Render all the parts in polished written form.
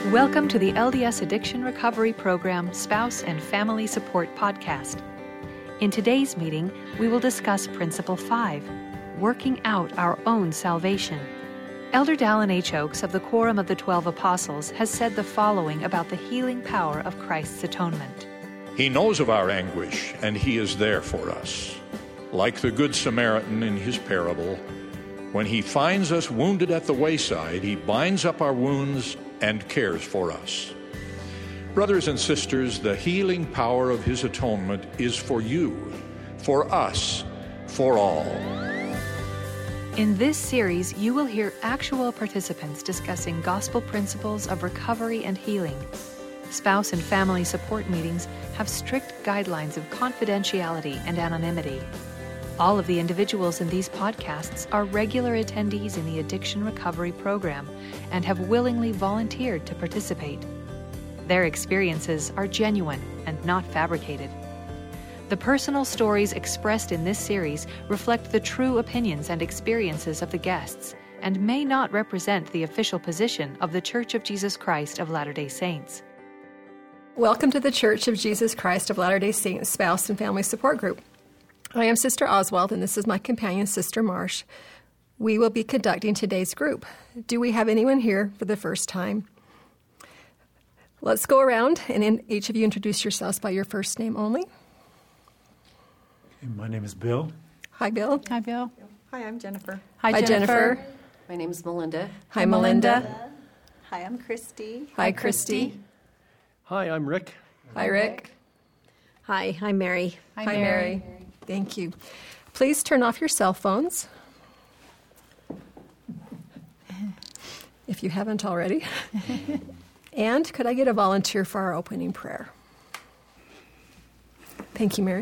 Welcome to the LDS Addiction Recovery Program Spouse and Family Support Podcast. In today's meeting, we will discuss Principle 5, Working Out Our Own Salvation. Elder Dallin H. Oaks of the Quorum of the 12 Apostles has said the following about the healing power of Christ's atonement. He knows of our anguish, and He is there for us. Like the Good Samaritan in his parable, when He finds us wounded at the wayside, He binds up our wounds and cares for us. Brothers and sisters, the healing power of His atonement is for you, for us, for all. In this series, you will hear actual participants discussing gospel principles of recovery and healing. Spouse and family support meetings have strict guidelines of confidentiality and anonymity. All of the individuals in these podcasts are regular attendees in the Addiction Recovery Program and have willingly volunteered to participate. Their experiences are genuine and not fabricated. The personal stories expressed in this series reflect the true opinions and experiences of the guests and may not represent the official position of the Church of Jesus Christ of Latter-day Saints. Welcome to the Church of Jesus Christ of Latter-day Saints Spouse and Family Support Group. I am Sister Oswald, and this is my companion, Sister Marsh. We will be conducting today's group. Do we have anyone here for the first time? Let's go around, and each of you introduce yourselves by your first name only. My name is Bill. Hi, Bill. Hi, Bill. Hi, I'm Jennifer. Hi, Jennifer. My name is Melinda. Hi, Melinda. Hi, I'm Christy. Hi, Christy. Hi, I'm Rick. Hi, Rick. Hi, I'm Mary. Hi, Mary. Thank you. Please turn off your cell phones, if you haven't already. And could I get a volunteer for our opening prayer? Thank you, Mary.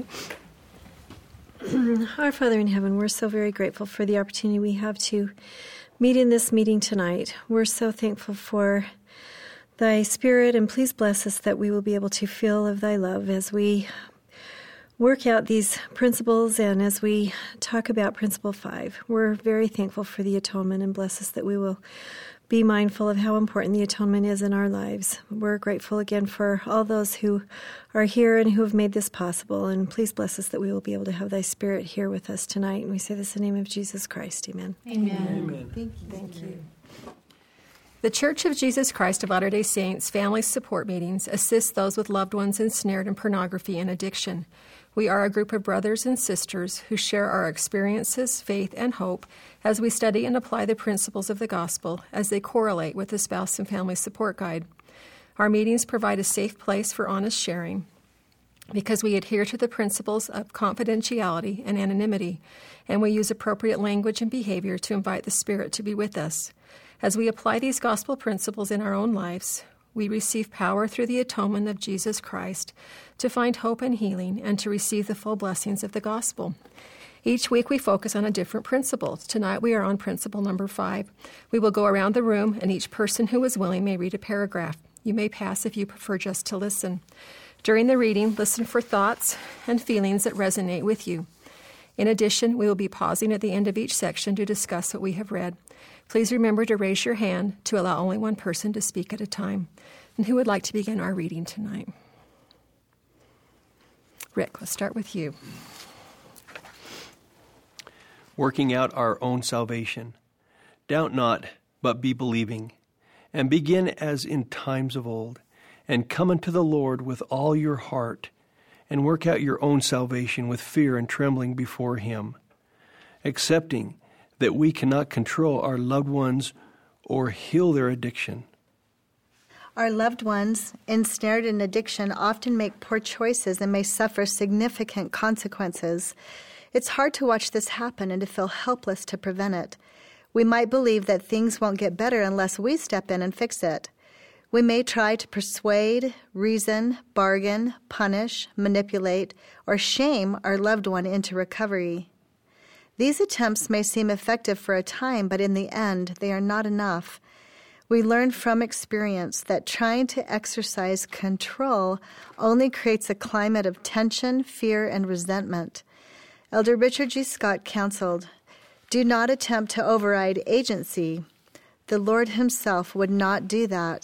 Our Father in heaven, we're so very grateful for the opportunity we have to meet in this meeting tonight. We're so thankful for Thy Spirit, and please bless us that we will be able to feel of Thy love as we work out these principles and as we talk about Principle 5. We're very thankful for the atonement, and bless us that we will be mindful of how important the atonement is in our lives. We're grateful again for all those who are here and who have made this possible, and please bless us that we will be able to have Thy Spirit here with us tonight. And we say this in the name of Jesus Christ. Amen. Amen. Thank you. The Church of Jesus Christ of Latter-day Saints Family Support Meetings assist those with loved ones ensnared in pornography and addiction. We are a group of brothers and sisters who share our experiences, faith, and hope as we study and apply the principles of the gospel as they correlate with the Spouse and Family Support Guide. Our meetings provide a safe place for honest sharing because we adhere to the principles of confidentiality and anonymity, and we use appropriate language and behavior to invite the Spirit to be with us. As we apply these gospel principles in our own lives, we receive power through the atonement of Jesus Christ to find hope and healing and to receive the full blessings of the gospel. Each week we focus on a different principle. Tonight we are on principle number 5. We will go around the room, and each person who is willing may read a paragraph. You may pass if you prefer just to listen. During the reading, listen for thoughts and feelings that resonate with you. In addition, we will be pausing at the end of each section to discuss what we have read. Please remember to raise your hand to allow only one person to speak at a time. And who would like to begin our reading tonight? Rick, let's start with you. Working out our own salvation. Doubt not, but be believing. And begin as in times of old. And come unto the Lord with all your heart. And work out your own salvation with fear and trembling before Him. Accepting that we cannot control our loved ones or heal their addiction. Our loved ones, ensnared in addiction, often make poor choices and may suffer significant consequences. It's hard to watch this happen and to feel helpless to prevent it. We might believe that things won't get better unless we step in and fix it. We may try to persuade, reason, bargain, punish, manipulate, or shame our loved one into recovery. These attempts may seem effective for a time, but in the end, they are not enough. We learn from experience that trying to exercise control only creates a climate of tension, fear, and resentment. Elder Richard G. Scott counseled, "Do not attempt to override agency. The Lord Himself would not do that.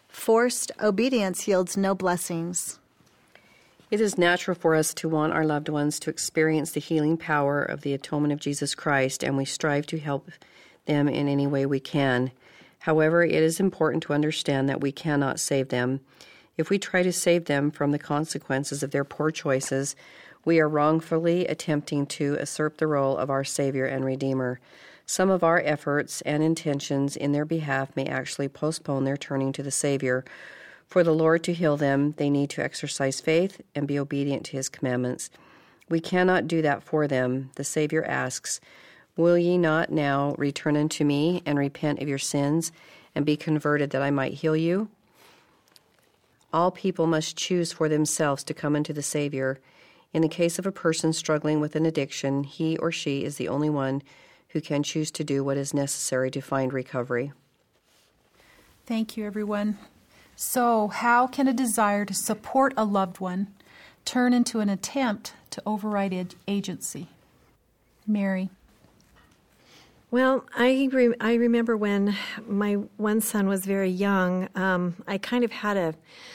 Forced obedience yields no blessings. It is natural for us to want our loved ones to experience the healing power of the atonement of Jesus Christ, and we strive to help them in any way we can. However, it is important to understand that we cannot save them. If we try to save them from the consequences of their poor choices, we are wrongfully attempting to usurp the role of our Savior and Redeemer. Some of our efforts and intentions in their behalf may actually postpone their turning to the Savior. For the Lord to heal them, they need to exercise faith and be obedient to His commandments. We cannot do that for them. The Savior asks, "Will ye not now return unto me and repent of your sins and be converted that I might heal you?" All people must choose for themselves to come unto the Savior. In the case of a person struggling with an addiction, he or she is the only one who can choose to do what is necessary to find recovery. Thank you, everyone. So, how can a desire to support a loved one turn into an attempt to override agency? Mary. Well, I remember when my one son was very young, I kind of had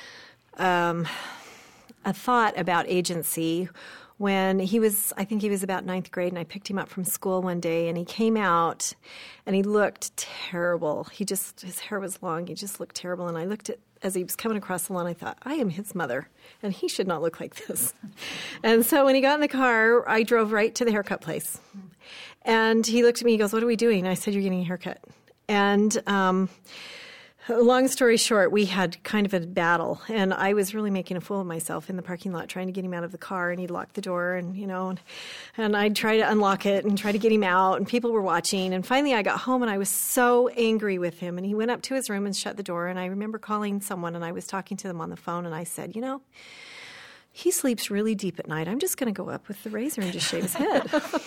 a thought about agency when I think he was about 9th grade, and I picked him up from school one day, and he came out, and he looked terrible. His hair was long, he just looked terrible, and I looked as he was coming across the lawn, I thought, I am his mother, and he should not look like this. And so when he got in the car, I drove right to the haircut place. And he looked at me, he goes, "What are we doing?" I said, "You're getting a haircut." And long story short, we had kind of a battle, and I was really making a fool of myself in the parking lot trying to get him out of the car, and he'd lock the door, and I'd try to unlock it and try to get him out, and people were watching. And finally I got home, and I was so angry with him, and he went up to his room and shut the door, and I remember calling someone, and I was talking to them on the phone, and I said, he sleeps really deep at night. I'm just going to go up with the razor and just shave his head.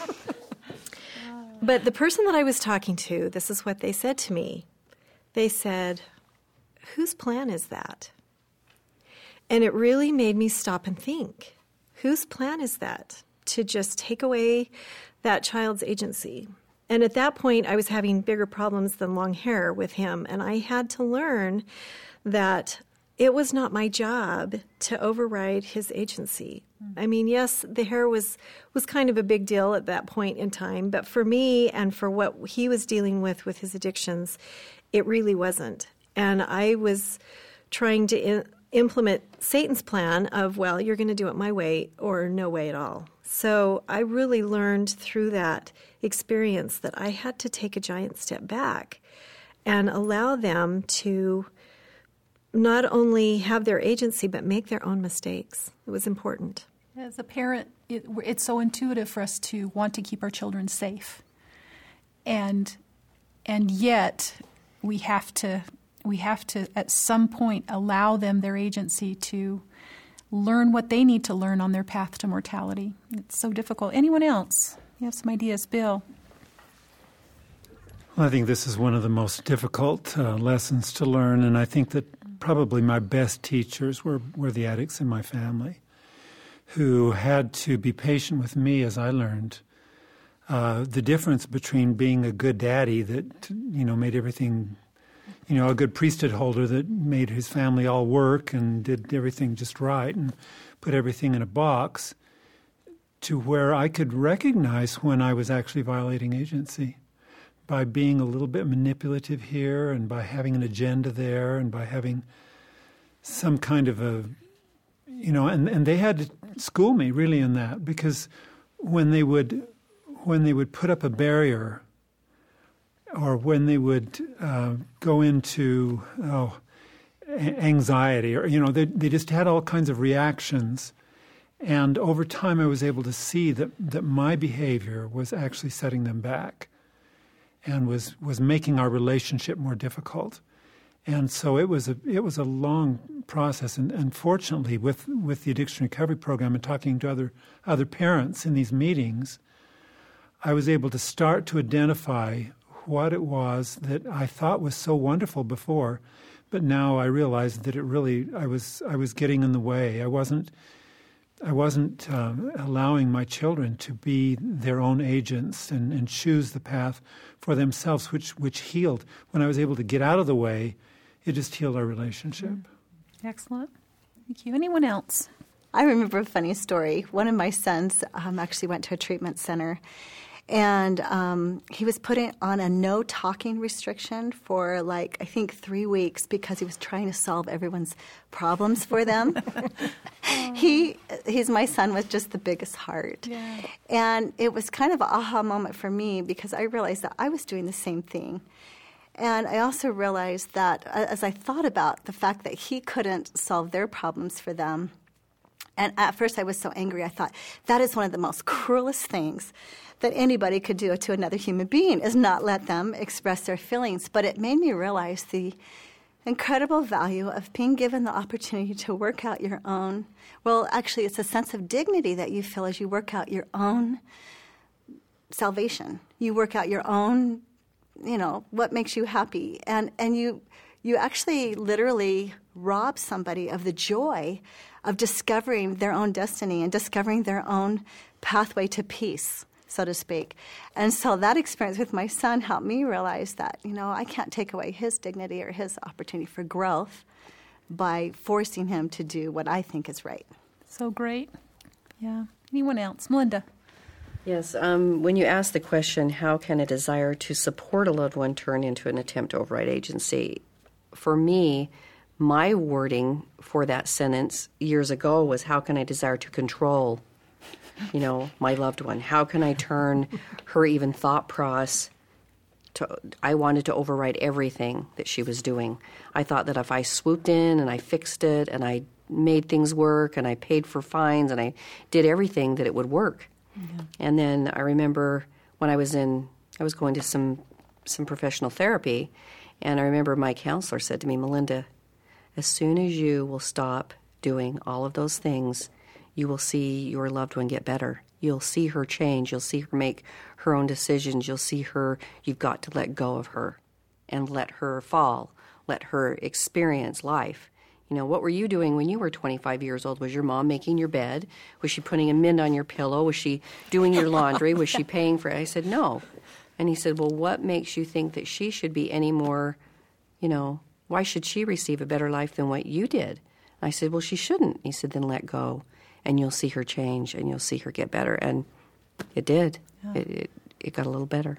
But the person that I was talking to, this is what they said to me. They said, "Whose plan is that?" And it really made me stop and think. Whose plan is that? To just take away that child's agency. And at that point, I was having bigger problems than long hair with him, and I had to learn that it was not my job to override his agency. I mean, yes, the hair was kind of a big deal at that point in time, but for me and for what he was dealing with his addictions, it really wasn't. And I was trying to implement Satan's plan of, well, you're going to do it my way or no way at all. So I really learned through that experience that I had to take a giant step back and allow them to not only have their agency, but make their own mistakes. It was important. As a parent, it's so intuitive for us to want to keep our children safe. And yet we have to at some point allow them their agency to learn what they need to learn on their path to mortality. It's so difficult. Anyone else? You have some ideas, Bill? Well, I think this is one of the most difficult lessons to learn, and I think that probably my best teachers were the addicts in my family, who had to be patient with me as I learned the difference between being a good daddy that made everything, a good priesthood holder that made his family all work and did everything just right and put everything in a box, to where I could recognize when I was actually violating agency by being a little bit manipulative here and by having an agenda there and by having some kind of and they had to school me really in that, because when they would put up a barrier or when they would go into anxiety, or they just had all kinds of reactions, and over time I was able to see that my behavior was actually setting them back and was making our relationship more difficult. And so it was a long process, and fortunately with the addiction recovery program and talking to other parents in these meetings, I was able to start to identify what it was that I thought was so wonderful before, but now I realized that I was getting in the way. I wasn't allowing my children to be their own agents and choose the path for themselves, which healed. When I was able to get out of the way, it just healed our relationship. Excellent. Thank you. Anyone else? I remember a funny story. One of my sons actually went to a treatment center, and he was put on a no talking restriction for I think 3 weeks because he was trying to solve everyone's problems for them. He's my son with just the biggest heart. Yeah. And it was kind of an aha moment for me because I realized that I was doing the same thing. And I also realized that as I thought about the fact that he couldn't solve their problems for them, and at first I was so angry, I thought, that is one of the most cruelest things that anybody could do to another human being, is not let them express their feelings. But it made me realize the incredible value of being given the opportunity to work out your own. Well, actually, it's a sense of dignity that you feel as you work out your own salvation. You work out your own, what makes you happy. And you actually literally rob somebody of the joy of discovering their own destiny and discovering their own pathway to peace, so to speak. And so that experience with my son helped me realize that, I can't take away his dignity or his opportunity for growth by forcing him to do what I think is right. So great. Yeah. Anyone else? Melinda. Yes. When you ask the question, how can a desire to support a loved one turn into an attempt to override agency? For me, my wording for that sentence years ago was, how can I desire to control, my loved one? How can I turn her even thought process to, I wanted to override everything that she was doing. I thought that if I swooped in and I fixed it and I made things work and I paid for fines and I did everything, that it would work. Mm-hmm. And then I remember when I was going to some professional therapy, and I remember my counselor said to me, Melinda, as soon as you will stop doing all of those things, you will see your loved one get better. You'll see her change. You'll see her make her own decisions. You'll see her, you've got to let go of her and let her fall, let her experience life. What were you doing when you were 25 years old? Was your mom making your bed? Was she putting a mint on your pillow? Was she doing your laundry? Was she paying for it? I said, no. And he said, well, what makes you think that she should be any more, why should she receive a better life than what you did? I said, well, she shouldn't. He said, then let go, and you'll see her change, and you'll see her get better. And it did. Yeah. It got a little better.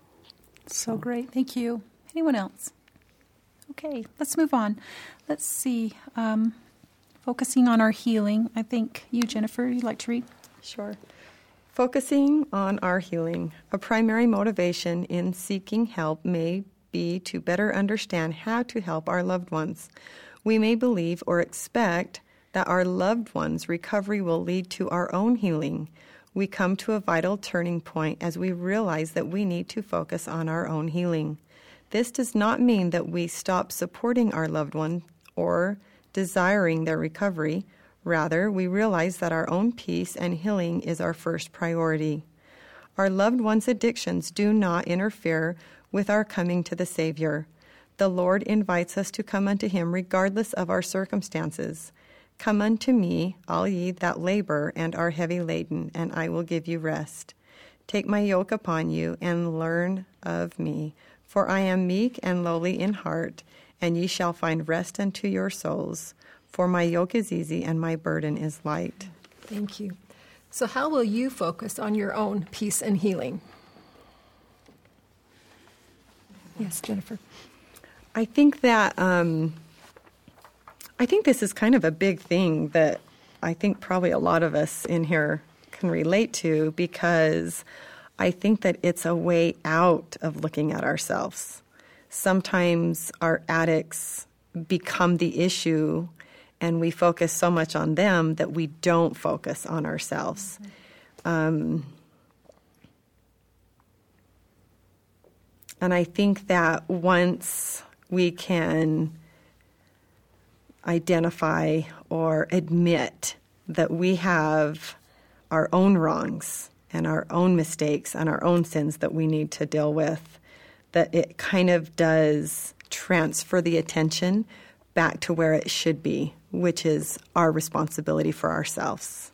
So great. Thank you. Anyone else? Okay, let's move on. Let's see. Focusing on our healing. I think you, Jennifer, you'd like to read? Sure. Focusing on our healing. A primary motivation in seeking help may be to better understand how to help our loved ones. We may believe or expect that our loved ones' recovery will lead to our own healing. We come to a vital turning point as we realize that we need to focus on our own healing. This does not mean that we stop supporting our loved one or desiring their recovery. Rather, we realize that our own peace and healing is our first priority. Our loved ones' addictions do not interfere with our coming to the Savior. The Lord invites us to come unto Him regardless of our circumstances. Come unto me, all ye that labor and are heavy laden, and I will give you rest. Take my yoke upon you and learn of me, for I am meek and lowly in heart, and ye shall find rest unto your souls. For my yoke is easy and my burden is light. Thank you. So how will you focus on your own peace and healing? Yes, Jennifer. I think that I think this is kind of a big thing that I think probably a lot of us in here can relate to, because I think that it's a way out of looking at ourselves. Sometimes our addicts become the issue and we focus so much on them that we don't focus on ourselves. And I think that once we can identify or admit that we have our own wrongs and our own mistakes and our own sins that we need to deal with, that it kind of does transfer the attention back to where it should be, which is our responsibility for ourselves.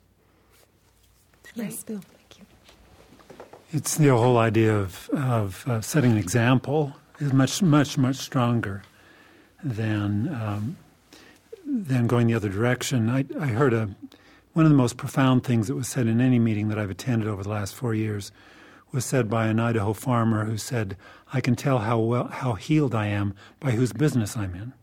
Yes, Bill. Thank you. It's the whole idea of setting an example is much, much, much stronger than going the other direction. I heard one of the most profound things that was said in any meeting that I've attended over the last 4 years was said by an Idaho farmer who said, "I can tell how healed I am by whose business I'm in."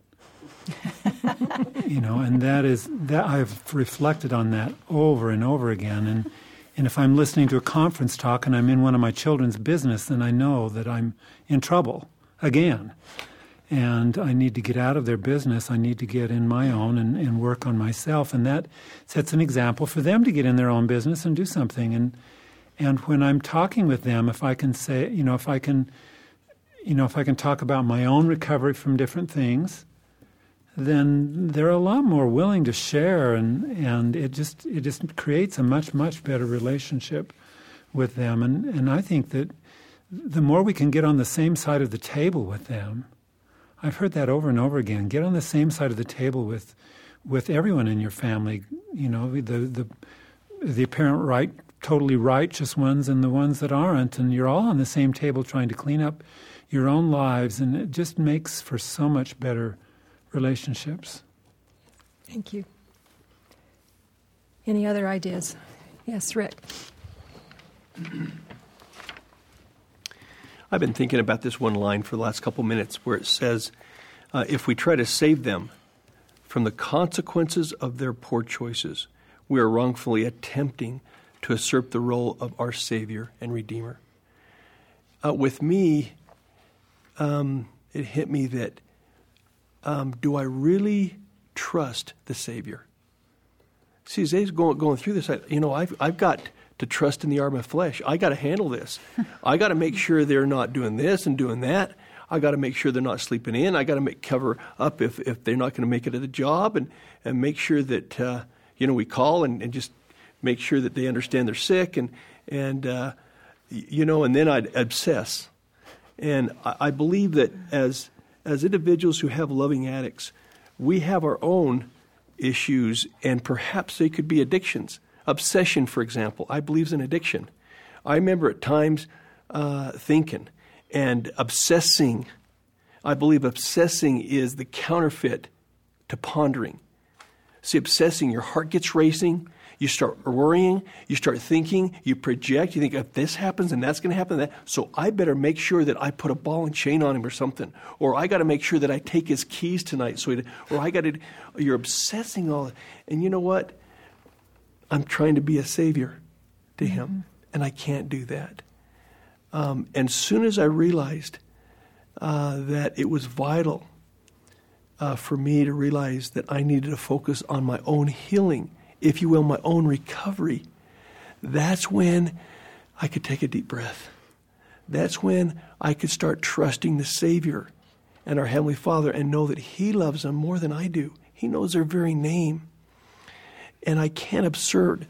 And that I've reflected on that over and over again. And if I'm listening to a conference talk and I'm in one of my children's business, then I know that I'm in trouble again. And I need to get out of their business. I need to get in my own and work on myself. And that sets an example for them to get in their own business and do something. And when I'm talking with them, if I can say, if I can talk about my own recovery from different things, then they're a lot more willing to share, and it just creates a much, much better relationship with them. And I think that the more we can get on the same side of the table with them, I've heard that over and over again, get on the same side of the table with everyone in your family, the apparent right, totally righteous ones and the ones that aren't, and you're all on the same table trying to clean up your own lives, and it just makes for so much better relationships. Thank you. Any other ideas? Yes, Rick. I've been thinking about this one line for the last couple minutes where it says, if we try to save them from the consequences of their poor choices, we are wrongfully attempting to usurp the role of our Savior and Redeemer. With me, it hit me that do I really trust the Savior? See, as Dave's going through this, I've got to trust in the arm of flesh. I got to handle this. I got to make sure they're not doing this and doing that. I got to make sure they're not sleeping in. I got to cover up if they're not going to make it at the job, and make sure that we call and just make sure that they understand they're sick, and then I'd obsess. And I believe that as individuals who have loving addicts, we have our own issues, and perhaps they could be addictions. Obsession, for example, I believe is an addiction. I remember at times thinking and obsessing. I believe obsessing is the counterfeit to pondering. See, obsessing, your heart gets racing. You start worrying, you start thinking, you project, you think if this happens and that's going to happen, so I better make sure that I put a ball and chain on him or something. Or I got to make sure that I take his keys tonight. You're obsessing all that. And you know what? I'm trying to be a savior to him, and I can't do that. And as soon as I realized that it was vital for me to realize that I needed to focus on my own healing, if you will, my own recovery, that's when I could take a deep breath. That's when I could start trusting the Savior and our Heavenly Father and know that He loves them more than I do. He knows their very name. And I can't assert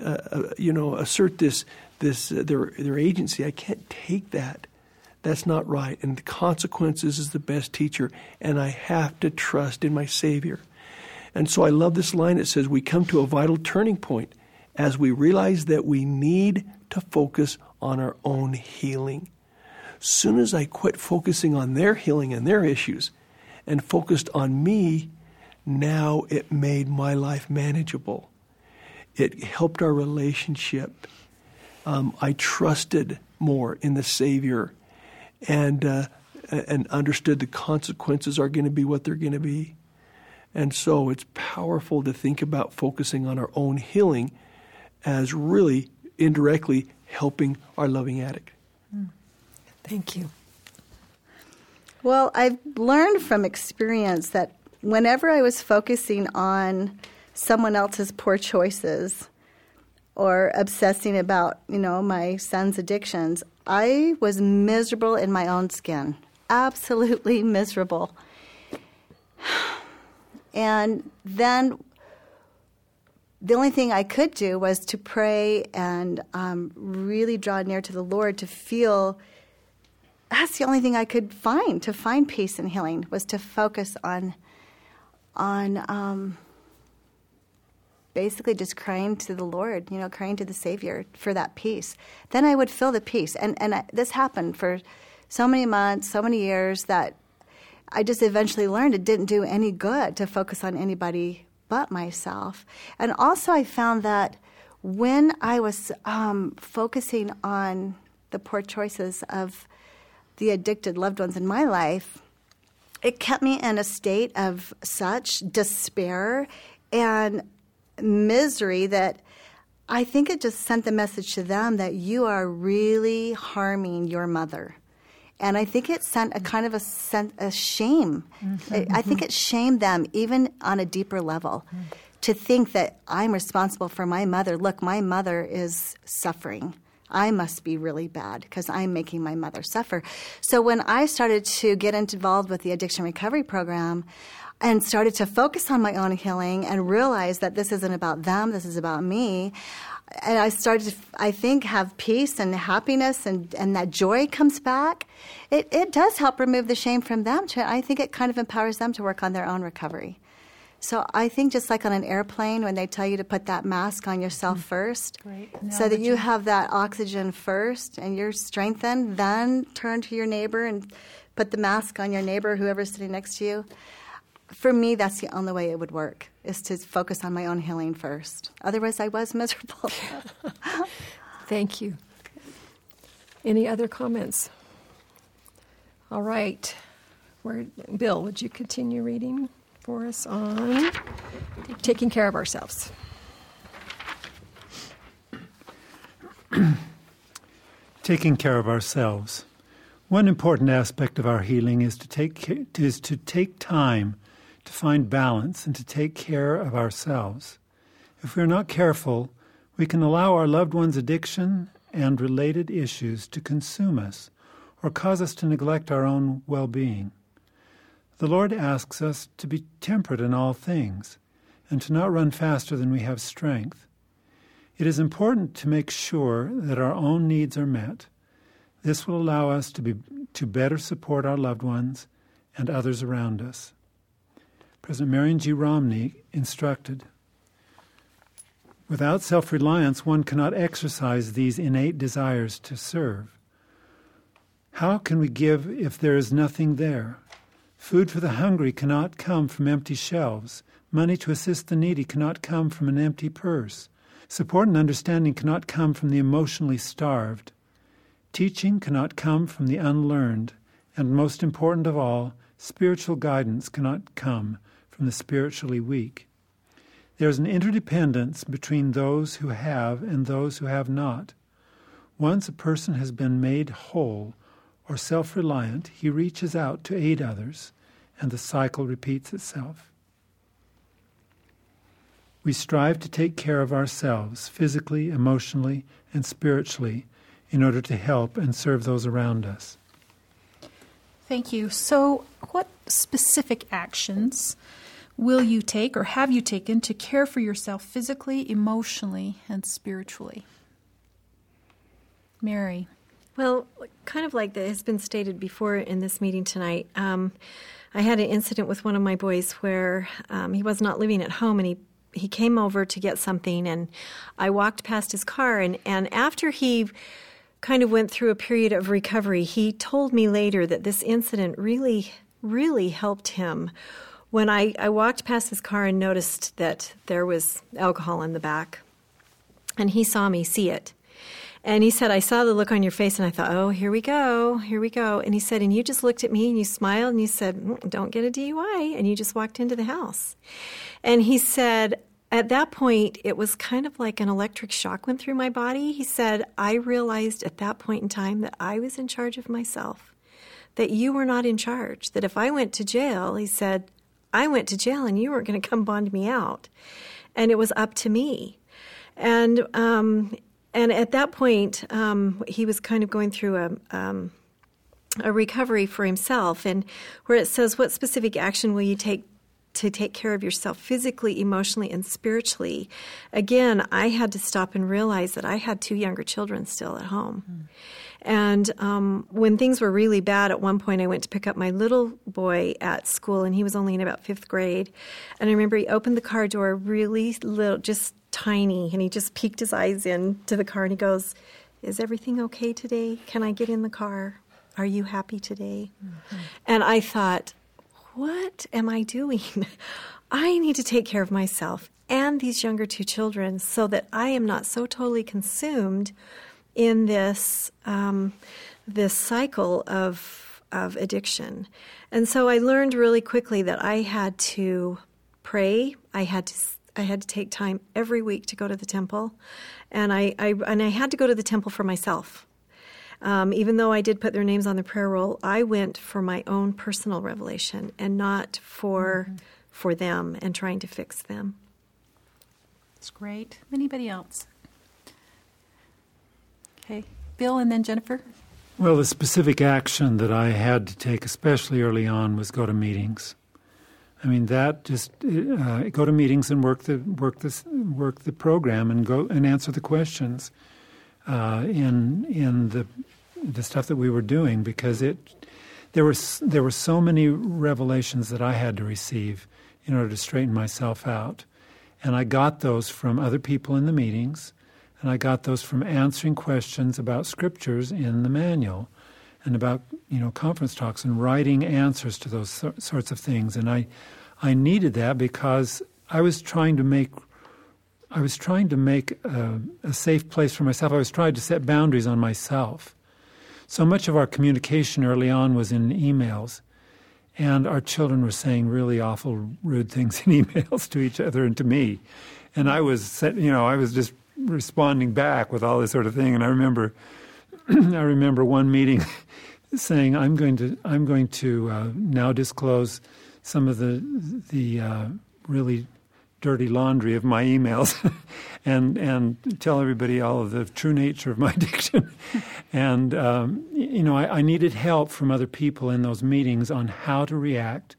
their agency. I can't take that. That's not right. And the consequences is the best teacher. And I have to trust in my Savior. And so I love this line. It says, we come to a vital turning point as we realize that we need to focus on our own healing. Soon as I quit focusing on their healing and their issues and focused on me, now it made my life manageable. It helped our relationship. I trusted more in the Savior and understood the consequences are going to be what they're going to be. And so it's powerful to think about focusing on our own healing as really indirectly helping our loving addict. Thank you. Well, I've learned from experience that whenever I was focusing on someone else's poor choices or obsessing about, my son's addictions, I was miserable in my own skin, absolutely miserable. And then the only thing I could do was to pray and really draw near to the Lord to feel. That's the only thing I could find to find peace and healing, was to focus on basically just crying to the Lord, crying to the Savior for that peace. Then I would feel the peace. And this happened for so many months, so many years that I just eventually learned it didn't do any good to focus on anybody but myself. And also I found that when I was focusing on the poor choices of the addicted loved ones in my life, it kept me in a state of such despair and misery that I think it just sent the message to them that you are really harming your mother. And I think it sent a kind of a shame. Mm-hmm. I think it shamed them even on a deeper level to think that I'm responsible for my mother. Look, my mother is suffering. I must be really bad because I'm making my mother suffer. So when I started to get involved with the addiction recovery program and started to focus on my own healing and realize that this isn't about them, this is about me, and I started to, I think, have peace and happiness and that joy comes back, it does help remove the shame from them. I think it kind of empowers them to work on their own recovery. So I think just like on an airplane when they tell you to put that mask on yourself first, so that you have that oxygen first and you're strengthened, then turn to your neighbor and put the mask on your neighbor, whoever's sitting next to you. For me, that's the only way it would work, is to focus on my own healing first. Otherwise, I was miserable. Thank you. Any other comments? All right. Bill, would you continue reading for us on taking care of ourselves? Taking care of ourselves. One important aspect of our healing is to take time to find balance and to take care of ourselves. If we're not careful, we can allow our loved one's addiction and related issues to consume us or cause us to neglect our own well-being. The Lord asks us to be temperate in all things and to not run faster than we have strength. It is important to make sure that our own needs are met. This will allow us to better support our loved ones and others around us. President Marion G. Romney instructed, "Without self-reliance, one cannot exercise these innate desires to serve. How can we give if there is nothing there? Food for the hungry cannot come from empty shelves. Money to assist the needy cannot come from an empty purse. Support and understanding cannot come from the emotionally starved. Teaching cannot come from the unlearned. And most important of all, spiritual guidance cannot come from the spiritually weak. There is an interdependence between those who have and those who have not. Once a person has been made whole or self-reliant, he reaches out to aid others, and the cycle repeats itself. We strive to take care of ourselves physically, emotionally, and spiritually in order to help and serve those around us." Thank you. So what specific actions will you take or have you taken to care for yourself physically, emotionally, and spiritually? Mary. Well, kind of like that has been stated before in this meeting tonight, I had an incident with one of my boys where he was not living at home, and he came over to get something, and I walked past his car, and after he kind of went through a period of recovery, he told me later that this incident really, really helped him. When I walked past his car and noticed that there was alcohol in the back, and he saw me see it. And he said, "I saw the look on your face," and I thought, "Oh, here we go, here we go." And he said, "And you just looked at me and you smiled and you said, 'Don't get a DUI,' and you just walked into the house." And he said, at that point, it was kind of like an electric shock went through my body. He said, "I realized at that point in time that I was in charge of myself, that you were not in charge, that if I went to jail," he said, "I went to jail and you weren't going to come bond me out. And it was up to me." And at that point, he was kind of going through a recovery for himself, and where it says, "What specific action will you take to take care of yourself physically, emotionally, and spiritually?" Again, I had to stop and realize that I had 2 younger children still at home. And when things were really bad, at one point I went to pick up my little boy at school, and he was only in about 5th grade. And I remember he opened the car door really little, just tiny, and he just peeked his eyes into the car, and he goes, "Is everything okay today? Can I get in the car? Are you happy today?" Mm-hmm. And I thought, what am I doing? I need to take care of myself and these younger two children so that I am not so totally consumed in this this cycle of addiction. And so I learned really quickly that I had to pray. I had to take time every week to go to the temple, and I had to go to the temple for myself. Even though I did put their names on the prayer roll, I went for my own personal revelation and not for them and trying to fix them. That's great. Anybody else? Okay, Bill and then Jennifer. Well, the specific action that I had to take, especially early on, was go to meetings. I mean, that just go to meetings and work the program and go and answer the questions in the stuff that we were doing, because there were so many revelations that I had to receive in order to straighten myself out, and I got those from other people in the meetings. And I got those from answering questions about scriptures in the manual and about, conference talks and writing answers to those sorts of things. And I needed that because I was trying to make a safe place for myself. I was trying to set boundaries on myself. So much of our communication early on was in emails, and our children were saying really awful, rude things in emails to each other and to me. And I was just responding back with all this sort of thing. And I remember one meeting saying, I'm going to now disclose some of the really dirty laundry of my emails and tell everybody all of the true nature of my addiction. And, I needed help from other people in those meetings on how to react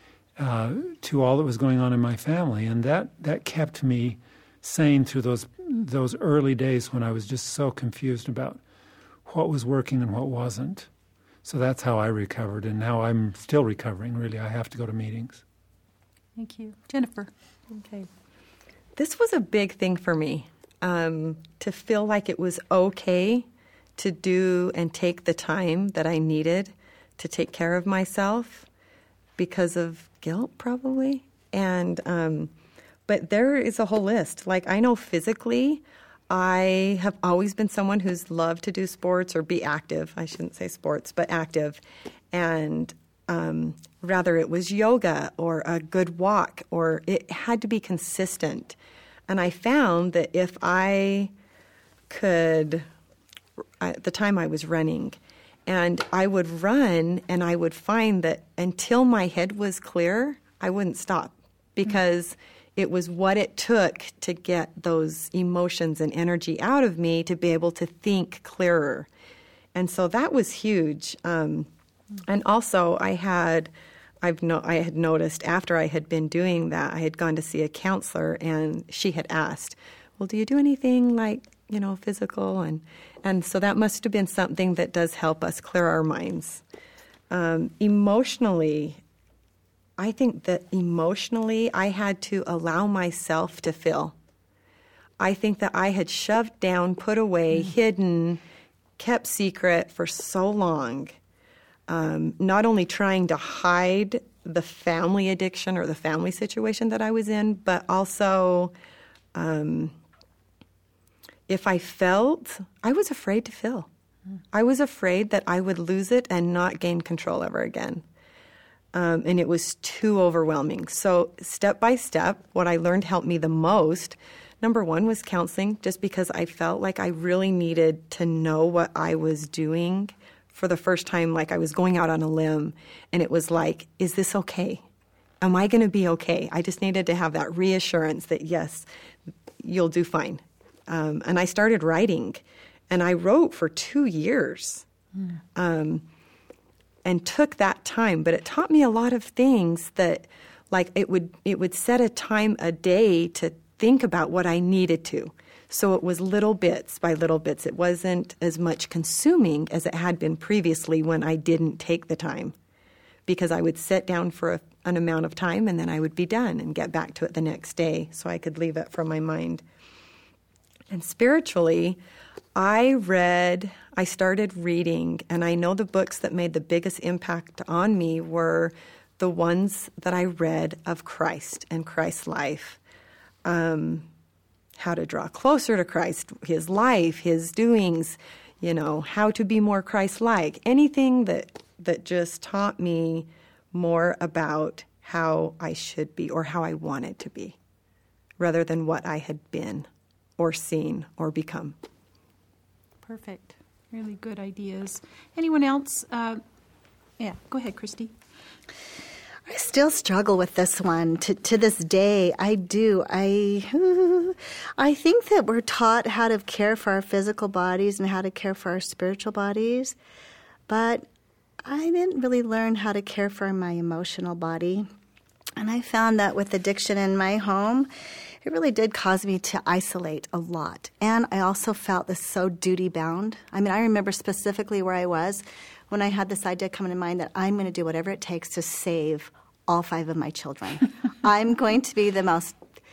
to all that was going on in my family. And that kept me sane through those early days when I was just so confused about what was working and what wasn't. So that's how I recovered, and now I'm still recovering, really. I have to go to meetings. Thank you. Jennifer. Okay. This was a big thing for me, to feel like it was okay to do and take the time that I needed to take care of myself because of guilt, probably. And but there is a whole list. Like, I know physically, I have always been someone who's loved to do sports or be active. I shouldn't say sports, but active. And rather it was yoga or a good walk, or it had to be consistent. And I found that if I could, at the time I was running, and I would run and I would find that until my head was clear, I wouldn't stop, because it was what it took to get those emotions and energy out of me to be able to think clearer. And so that was huge. And also I had noticed after I had been doing that, I had gone to see a counselor, and she had asked, well, do you do anything like, physical? And so that must have been something that does help us clear our minds. Emotionally, I think that emotionally I had to allow myself to feel. I think that I had shoved down, put away, hidden, kept secret for so long, not only trying to hide the family addiction or the family situation that I was in, but also if I felt, I was afraid to feel. I was afraid that I would lose it and not gain control ever again. And it was too overwhelming. So step by step, what I learned helped me the most, number one, was counseling, just because I felt like I really needed to know what I was doing for the first time. Like, I was going out on a limb, and it was like, is this okay? Am I going to be okay? I just needed to have that reassurance that, yes, you'll do fine. And I started writing, and I wrote for 2 years. And took that time, but it taught me a lot of things that, like, it would set a time a day to think about what I needed to. So it was little bits by little bits. It wasn't as much consuming as it had been previously when I didn't take the time, because I would sit down for an amount of time and then I would be done and get back to it the next day so I could leave it from my mind. And spiritually, I started reading, and I know the books that made the biggest impact on me were the ones that I read of Christ and Christ's life, how to draw closer to Christ, his life, his doings, how to be more Christ-like, anything that just taught me more about how I should be or how I wanted to be, rather than what I had been or seen or become. Perfect. Really good ideas. Anyone else? Yeah, go ahead, Christy. I still struggle with this one to this day. I do. I think that we're taught how to care for our physical bodies and how to care for our spiritual bodies, but I didn't really learn how to care for my emotional body. And I found that with addiction in my home, it really did cause me to isolate a lot. And I also felt this so duty-bound. I mean, I remember specifically where I was when I had this idea come into mind that I'm going to do whatever it takes to save all 5 of my children. I'm going to be the most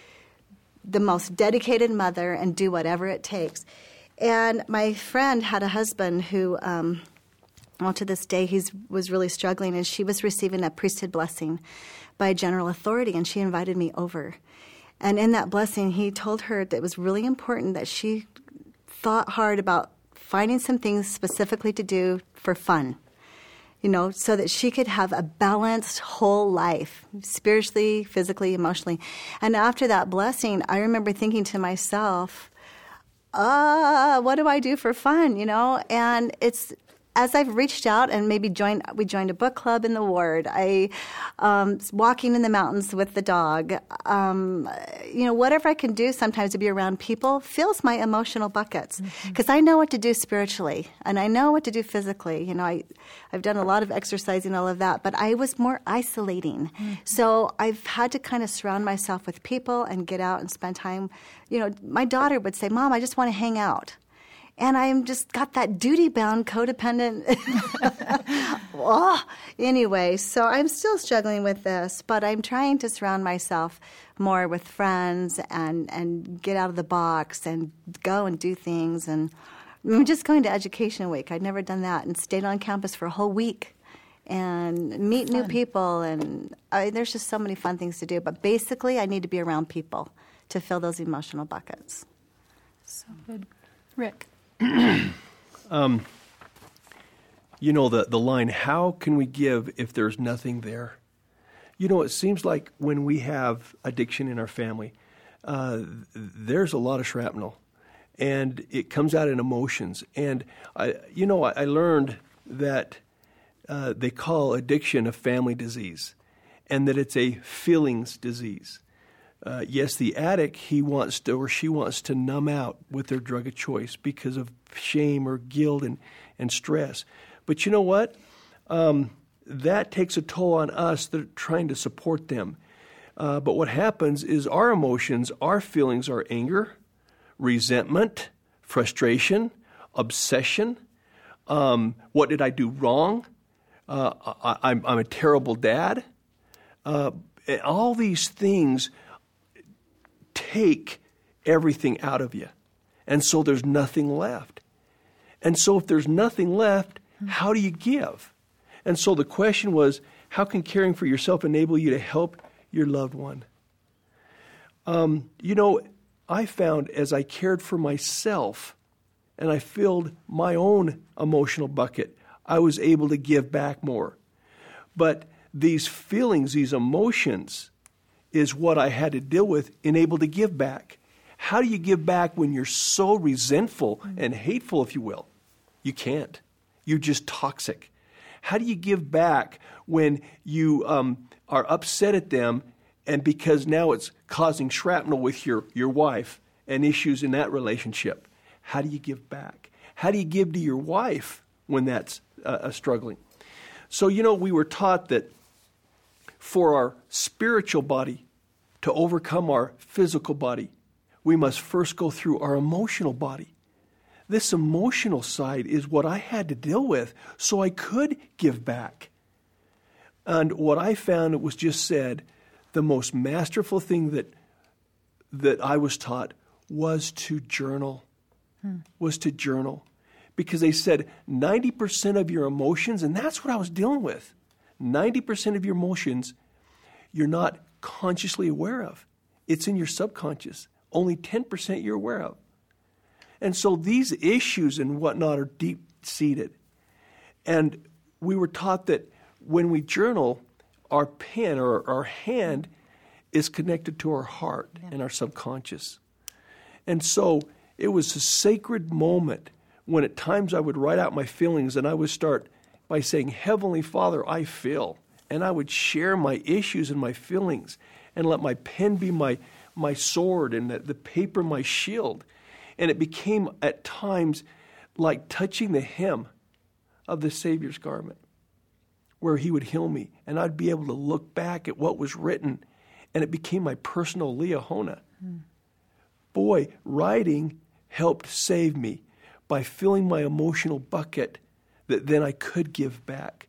dedicated mother and do whatever it takes. And my friend had a husband who, to this day, he was really struggling, and she was receiving a priesthood blessing by a general authority, and she invited me over. And in that blessing, he told her that it was really important that she thought hard about finding some things specifically to do for fun, so that she could have a balanced whole life, spiritually, physically, emotionally. And after that blessing, I remember thinking to myself, what do I do for fun, And it's, as I've reached out and maybe we joined a book club in the ward. I walking in the mountains with the dog. Whatever I can do sometimes to be around people fills my emotional buckets, because I know what to do spiritually and I know what to do physically. I've done a lot of exercising, all of that, but I was more isolating. So I've had to kind of surround myself with people and get out and spend time. My daughter would say, "Mom, I just want to hang out." And I'm just got that duty-bound, codependent. Anyway, so I'm still struggling with this, but I'm trying to surround myself more with friends and get out of the box and go and do things. And I'm just going to Education Week. I'd never done that, and stayed on campus for a whole week and meet new people. And there's just so many fun things to do. But basically, I need to be around people to fill those emotional buckets. So good. Rick? The line, how can we give if there's nothing there? It seems like when we have addiction in our family, there's a lot of shrapnel, and it comes out in emotions. And I learned that they call addiction a family disease, and that it's a feelings disease. Yes, the addict, he wants to or she wants to numb out with their drug of choice because of shame or guilt and stress. But you know what? That takes a toll on us that are trying to support them. But what happens is our emotions, our feelings are anger, resentment, frustration, obsession. What did I do wrong? I'm a terrible dad. All these things take everything out of you. And so there's nothing left. And so if there's nothing left, how do you give? And so the question was, how can caring for yourself enable you to help your loved one? I found as I cared for myself and I filled my own emotional bucket, I was able to give back more. But these feelings, these emotions, is what I had to deal with and able to give back. How do you give back when you're so resentful and hateful, if you will? You can't. You're just toxic. How do you give back when you are upset at them, and because now it's causing shrapnel with your wife and issues in that relationship? How do you give back? How do you give to your wife when that's struggling? So, we were taught that for our spiritual body to overcome our physical body, we must first go through our emotional body. This emotional side is what I had to deal with so I could give back. And what I found, it was just said, the most masterful thing that I was taught was to journal. Because they said 90% of your emotions, and that's what I was dealing with. 90% of your emotions you're not consciously aware of. It's in your subconscious. Only 10% you're aware of. And so these issues and whatnot are deep-seated. And we were taught that when we journal, our pen or our hand is connected to our heart and our subconscious. And so it was a sacred moment when at times I would write out my feelings, and I would start by saying, Heavenly Father, I feel. And I would share my issues and my feelings and let my pen be my sword and the paper my shield. And it became at times like touching the hem of the Savior's garment, where he would heal me. And I'd be able to look back at what was written, and it became my personal Liahona. Boy, writing helped save me by filling my emotional bucket that then I could give back.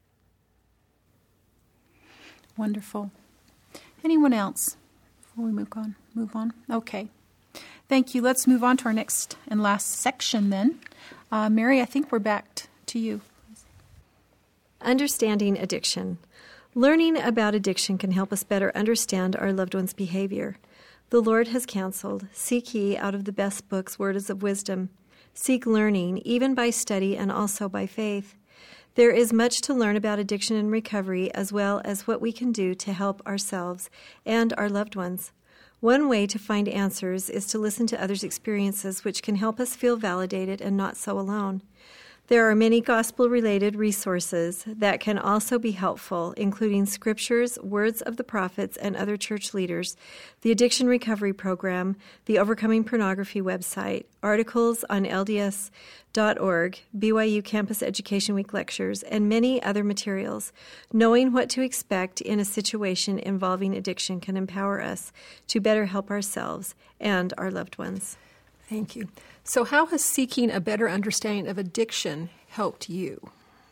Wonderful. Anyone else before we move on? Okay. Thank you. Let's move on to our next and last section then. Mary, I think we're back to you. Understanding addiction. Learning about addiction can help us better understand our loved one's behavior. The Lord has counseled, seek ye out of the best books words of wisdom. Seek learning, even by study and also by faith. There is much to learn about addiction and recovery, as well as what we can do to help ourselves and our loved ones. One way to find answers is to listen to others' experiences, which can help us feel validated and not so alone. There are many gospel-related resources that can also be helpful, including scriptures, words of the prophets, and other church leaders, the Addiction Recovery Program, the Overcoming Pornography website, articles on LDS.org, BYU Campus Education Week lectures, and many other materials. Knowing what to expect in a situation involving addiction can empower us to better help ourselves and our loved ones. Thank you. So how has seeking a better understanding of addiction helped you?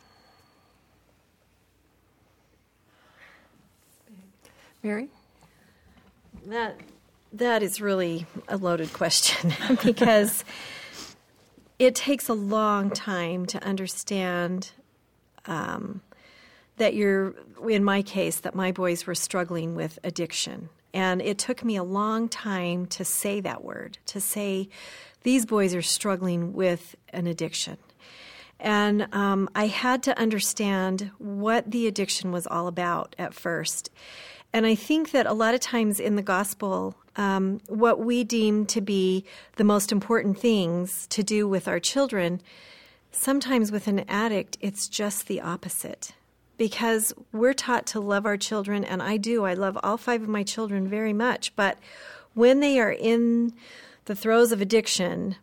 Mary? That is really a loaded question because it takes a long time to understand that in my case, that my boys were struggling with addiction. And it took me a long time to say that word, to say, these boys are struggling with an addiction. And I had to understand what the addiction was all about at first. And I think that a lot of times in the gospel, what we deem to be the most important things to do with our children, sometimes with an addict, it's just the opposite. Because we're taught to love our children, and I do. I love all 5 of my children very much. But when they are in the throes of addiction,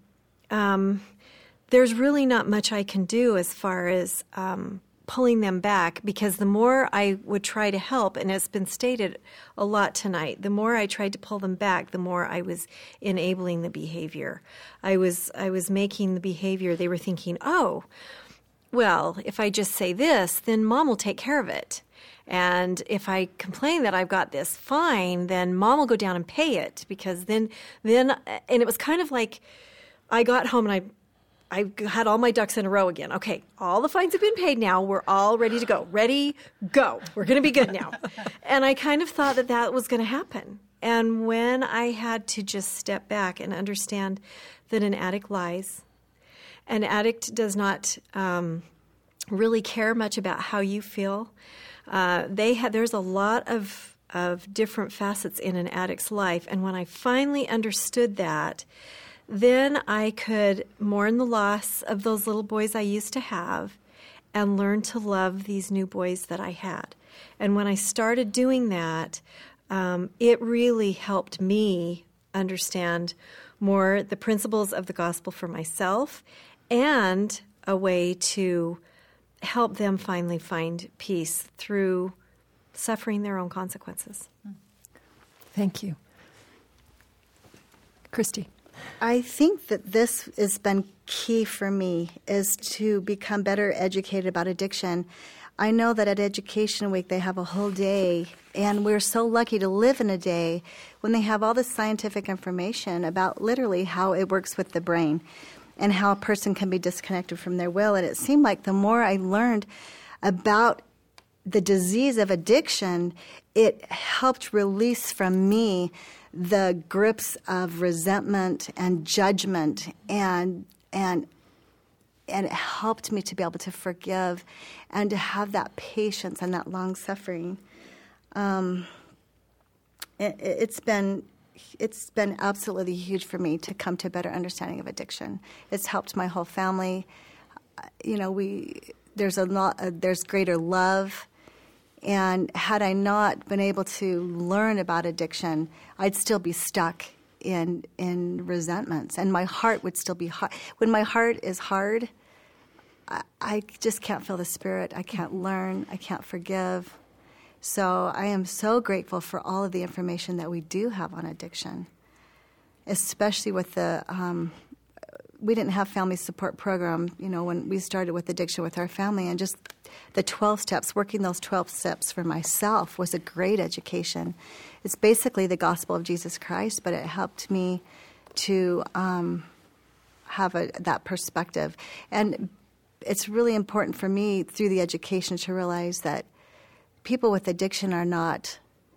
there's really not much I can do as far as pulling them back, because the more I would try to help, and it's been stated a lot tonight, the more I tried to pull them back, the more I was enabling the behavior. I was making the behavior, they were thinking, oh, well, if I just say this, then Mom will take care of it. And if I complain that I've got this fine, then Mom will go down and pay it, because then, and it was kind of like I got home and I had all my ducks in a row again. Okay, all the fines have been paid now. We're all ready to go. Ready, go. We're going to be good now. And I kind of thought that was going to happen. And when I had to just step back and understand that an addict lies, an addict does not really care much about how you feel. There's a lot of different facets in an addict's life. And when I finally understood that, then I could mourn the loss of those little boys I used to have and learn to love these new boys that I had. And when I started doing that, it really helped me understand more the principles of the gospel for myself, and a way to help them finally find peace through suffering their own consequences. Thank you. Christy. I think that this has been key for me, is to become better educated about addiction. I know that at Education Week they have a whole day, and we're so lucky to live in a day when they have all this scientific information about literally how it works with the brain and how a person can be disconnected from their will. And it seemed like the more I learned about the disease of addiction, it helped release from me the grips of resentment and judgment, and it helped me to be able to forgive and to have that patience and that long suffering. It's been absolutely huge for me to come to a better understanding of addiction. It's helped my whole family. There's greater love. And had I not been able to learn about addiction, I'd still be stuck in resentments, and my heart would still be hard. When my heart is hard, I just can't feel the Spirit. I can't learn. I can't forgive. So I am so grateful for all of the information that we do have on addiction, especially with the we didn't have family support program, when we started with addiction with our family, and just the 12 steps, working those 12 steps for myself was a great education. It's basically the gospel of Jesus Christ, but it helped me to have that perspective. And it's really important for me through the education to realize that people with addiction are not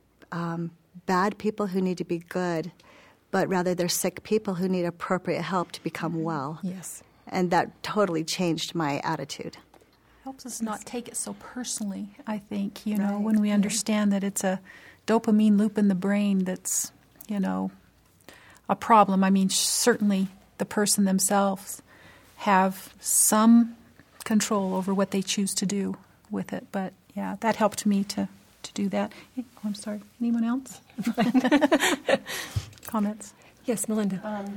bad people who need to be good, but rather they're sick people who need appropriate help to become well. Yes. And that totally changed my attitude. Helps us not take it so personally, I think, when we understand that it's a dopamine loop in the brain that's, a problem. I mean, certainly the person themselves have some control over what they choose to do with it. But, yeah, that helped me to do that. Oh, I'm sorry. Anyone else? Comments? Yes, Melinda.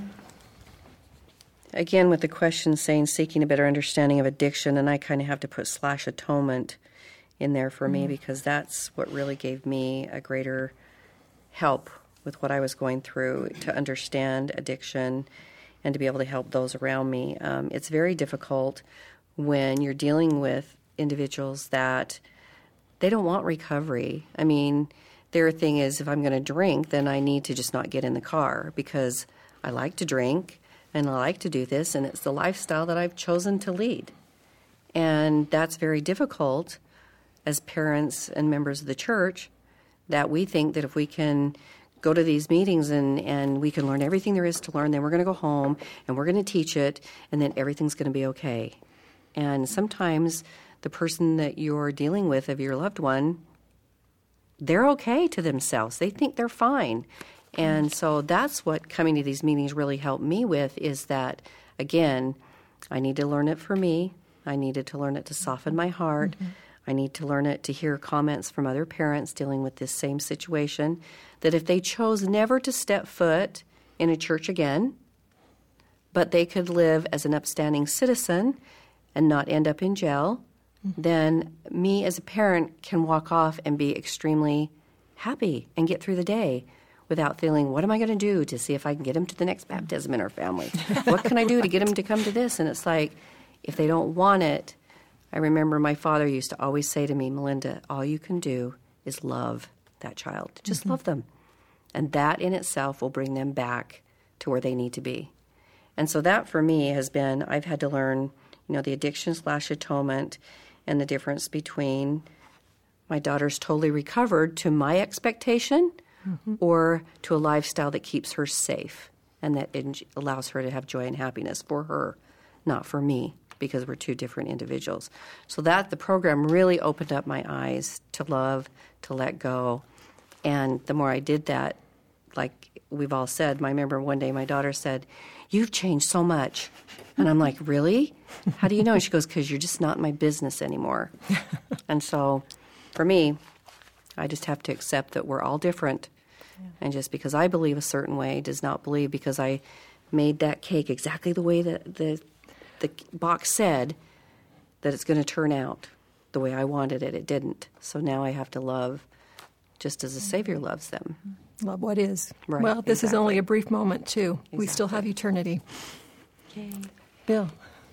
Again, with the question saying seeking a better understanding of addiction, and I kind of have to put /atonement in there for me because that's what really gave me a greater help with what I was going through to understand addiction and to be able to help those around me. It's very difficult when you're dealing with individuals that they don't want recovery. I mean, their thing is, if I'm going to drink, then I need to just not get in the car because I like to drink and I like to do this, and it's the lifestyle that I've chosen to lead. And that's very difficult as parents and members of the church, that we think that if we can go to these meetings and we can learn everything there is to learn, then we're going to go home and we're going to teach it, and then everything's going to be okay. And sometimes the person that you're dealing with, of your loved one, they're okay to themselves. They think they're fine. And so that's what coming to these meetings really helped me with, is that, again, I need to learn it for me. I needed to learn it to soften my heart. Mm-hmm. I need to learn it to hear comments from other parents dealing with this same situation, that if they chose never to step foot in a church again, but they could live as an upstanding citizen and not end up in jail, then me as a parent can walk off and be extremely happy and get through the day without feeling, what am I going to do to see if I can get him to the next baptism in our family? What can I do to get him to come to this? And it's like, if they don't want it, I remember my father used to always say to me, Melinda, all you can do is love that child. Just love them. And that in itself will bring them back to where they need to be. And so that for me has been, I've had to learn, the addiction/atonement and the difference between my daughter's totally recovered to my expectation or to a lifestyle that keeps her safe and that allows her to have joy and happiness for her, not for me, because we're two different individuals. So that the program really opened up my eyes to love, to let go. And the more I did that, like we've all said, I remember one day my daughter said, "You've changed so much." And I'm like, "Really? How do you know?" And she goes, "Because you're just not in my business anymore." And so for me, I just have to accept that we're all different. Yeah. And just because I believe a certain way does not believe because I made that cake exactly the way that the box said that it's going to turn out the way I wanted it. It didn't. So now I have to love just as the Savior loves them. Love what is. Right, well, this is only a brief moment, too. Exactly. We still have eternity. Yay. Bill.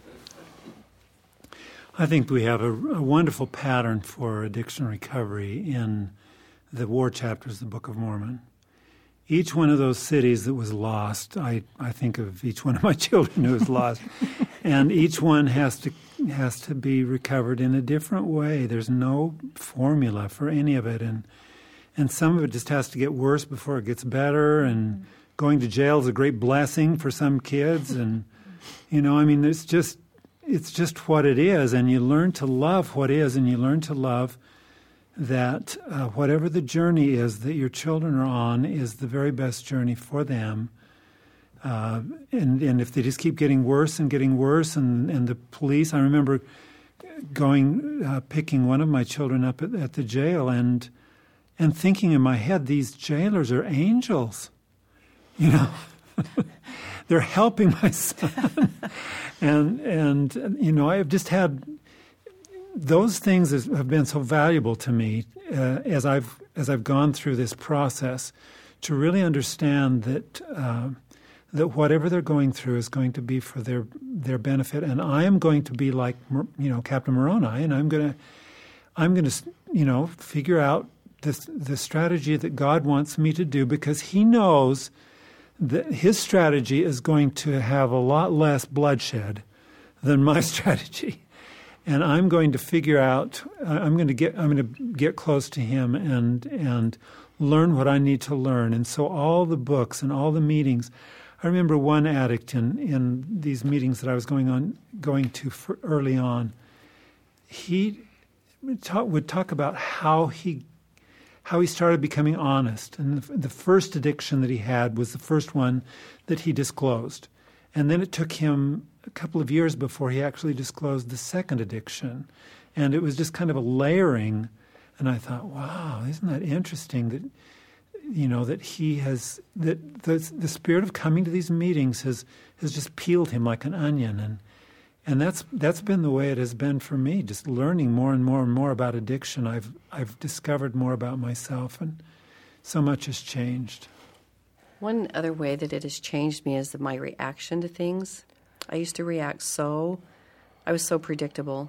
I think we have a wonderful pattern for addiction recovery in the war chapters of the Book of Mormon. each one of those cities that was lost, I think of each one of my children who was lost, and each one has to be recovered in a different way. There's no formula for any of it, and some of it just has to get worse before it gets better. And going to jail is a great blessing for some kids, and it's just what it is, and you learn to love what is, and you learn to love that whatever the journey is that your children are on is the very best journey for them. And if they just keep getting worse and the police, I remember picking one of my children up at the jail and thinking in my head, these jailers are angels, They're helping my son. and I've just had those things have been so valuable to me as I've gone through this process, to really understand that whatever they're going through is going to be for their benefit, and I am going to be like Captain Moroni, and I'm going to figure out the strategy that God wants me to do, because He knows that His strategy is going to have a lot less bloodshed than my strategy. And I'm going to figure out. I'm going to get close to Him and learn what I need to learn. And so all the books and all the meetings. I remember one addict in these meetings that I was going to early on. He would talk about how he started becoming honest, and the first addiction that he had was the first one that he disclosed, and then it took him a couple of years before he actually disclosed the second addiction. And it was just kind of a layering. And I thought, wow, isn't that interesting that, that he has, that the spirit of coming to these meetings has just peeled him like an onion. And that's been the way it has been for me, just learning more and more and more about addiction. I've discovered more about myself, and so much has changed. One other way that it has changed me is my reaction to things. I used to react I was so predictable.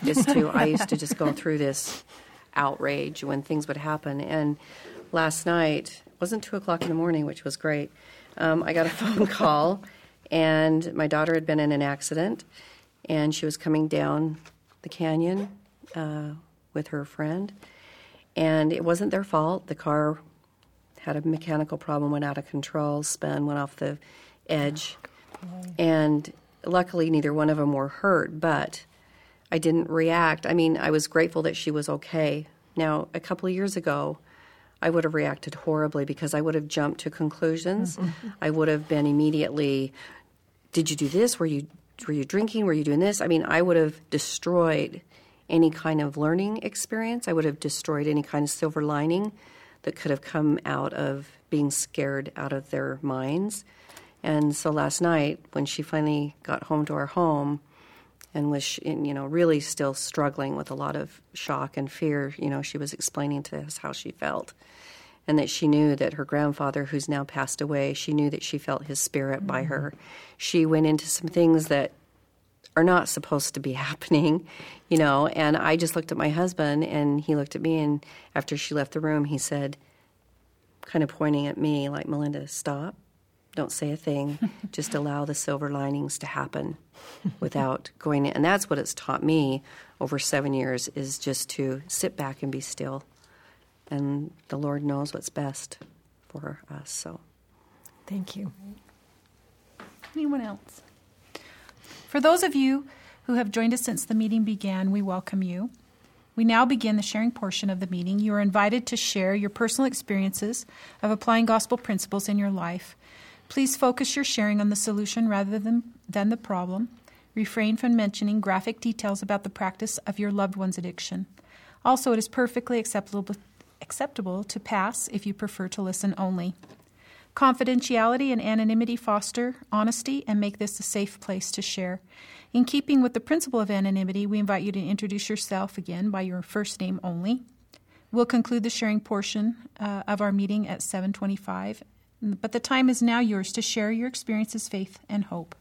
I used to just go through this outrage when things would happen. And last night, it wasn't 2 o'clock in the morning, which was great. I got a phone call, and my daughter had been in an accident, and she was coming down the canyon with her friend. And it wasn't their fault. The car had a mechanical problem, went out of control, spun, went off the edge. And luckily, neither one of them were hurt, but I didn't react. I mean, I was grateful that she was okay. Now, a couple of years ago, I would have reacted horribly because I would have jumped to conclusions. Mm-hmm. I would have been immediately, did you do this? Were you drinking? Were you doing this? I mean, I would have destroyed any kind of learning experience. I would have destroyed any kind of silver lining that could have come out of being scared out of their minds. And so last night, when she finally got home to our home and was, really still struggling with a lot of shock and fear, she was explaining to us how she felt, and that she knew that her grandfather, who's now passed away, she knew that she felt his spirit by her. She went into some things that are not supposed to be happening, and I just looked at my husband, and he looked at me, and after she left the room, he said, kind of pointing at me like, Melinda, stop. Don't say a thing. Just allow the silver linings to happen without going in. And that's what it's taught me over 7 years, is just to sit back and be still. And the Lord knows what's best for us. So, thank you. Anyone else? For those of you who have joined us since the meeting began, we welcome you. We now begin the sharing portion of the meeting. You are invited to share your personal experiences of applying gospel principles in your life. Please focus your sharing on the solution rather than the problem. Refrain from mentioning graphic details about the practice of your loved one's addiction. Also, it is perfectly acceptable to pass if you prefer to listen only. Confidentiality and anonymity foster honesty and make this a safe place to share. In keeping with the principle of anonymity, we invite you to introduce yourself again by your first name only. We'll conclude the sharing portion of our meeting at 7:25. But the time is now yours to share your experiences, faith, and hope.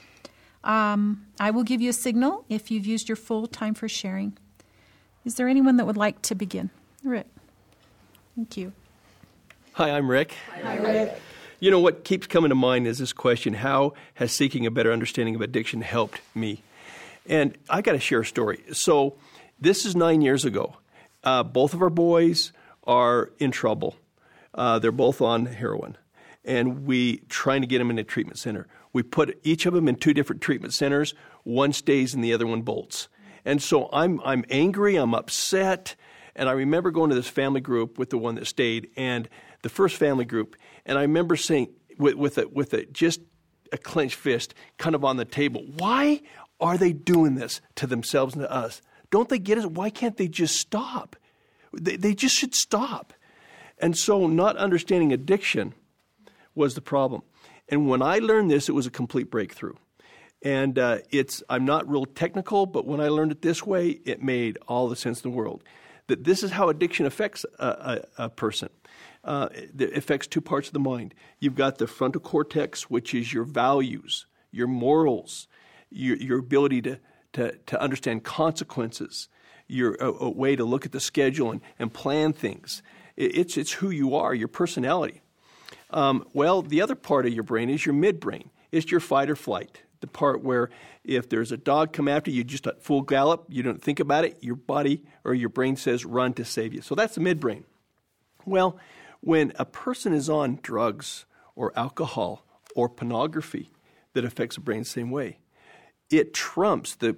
I will give you a signal if you've used your full time for sharing. Is there anyone that would like to begin? Rick. Thank you. Hi, I'm Rick. Hi, Rick. You know, what keeps coming to mind is this question: how has seeking a better understanding of addiction helped me? And I got to share a story. So this is 9 years ago. Both of our boys are in trouble. They're both on heroin. And we trying to get them in a treatment center. We put each of them in 2 different treatment centers. One stays and the other one bolts. And so I'm angry, I'm upset. And I remember going to this family group with the one that stayed, and the first family group. And I remember saying with just a clenched fist kind of on the table, why are they doing this to themselves and to us? Don't they get it? Why can't they just stop? They just should stop. And so not understanding addiction was the problem. And when I learned this, it was a complete breakthrough. And I'm not real technical, but when I learned it this way, it made all the sense in the world. That this is how addiction affects a person. It affects 2 parts of the mind. You've got the frontal cortex, which is your values, your morals, your ability to understand consequences, a way to look at the schedule and plan things. It's who you are, your personality. Well, the other part of your brain is your midbrain. It's your fight or flight, the part where if there's a dog come after you, just at full gallop, you don't think about it, your body or your brain says run to save you. So that's the midbrain. Well, when a person is on drugs or alcohol or pornography that affects the brain the same way, it trumps the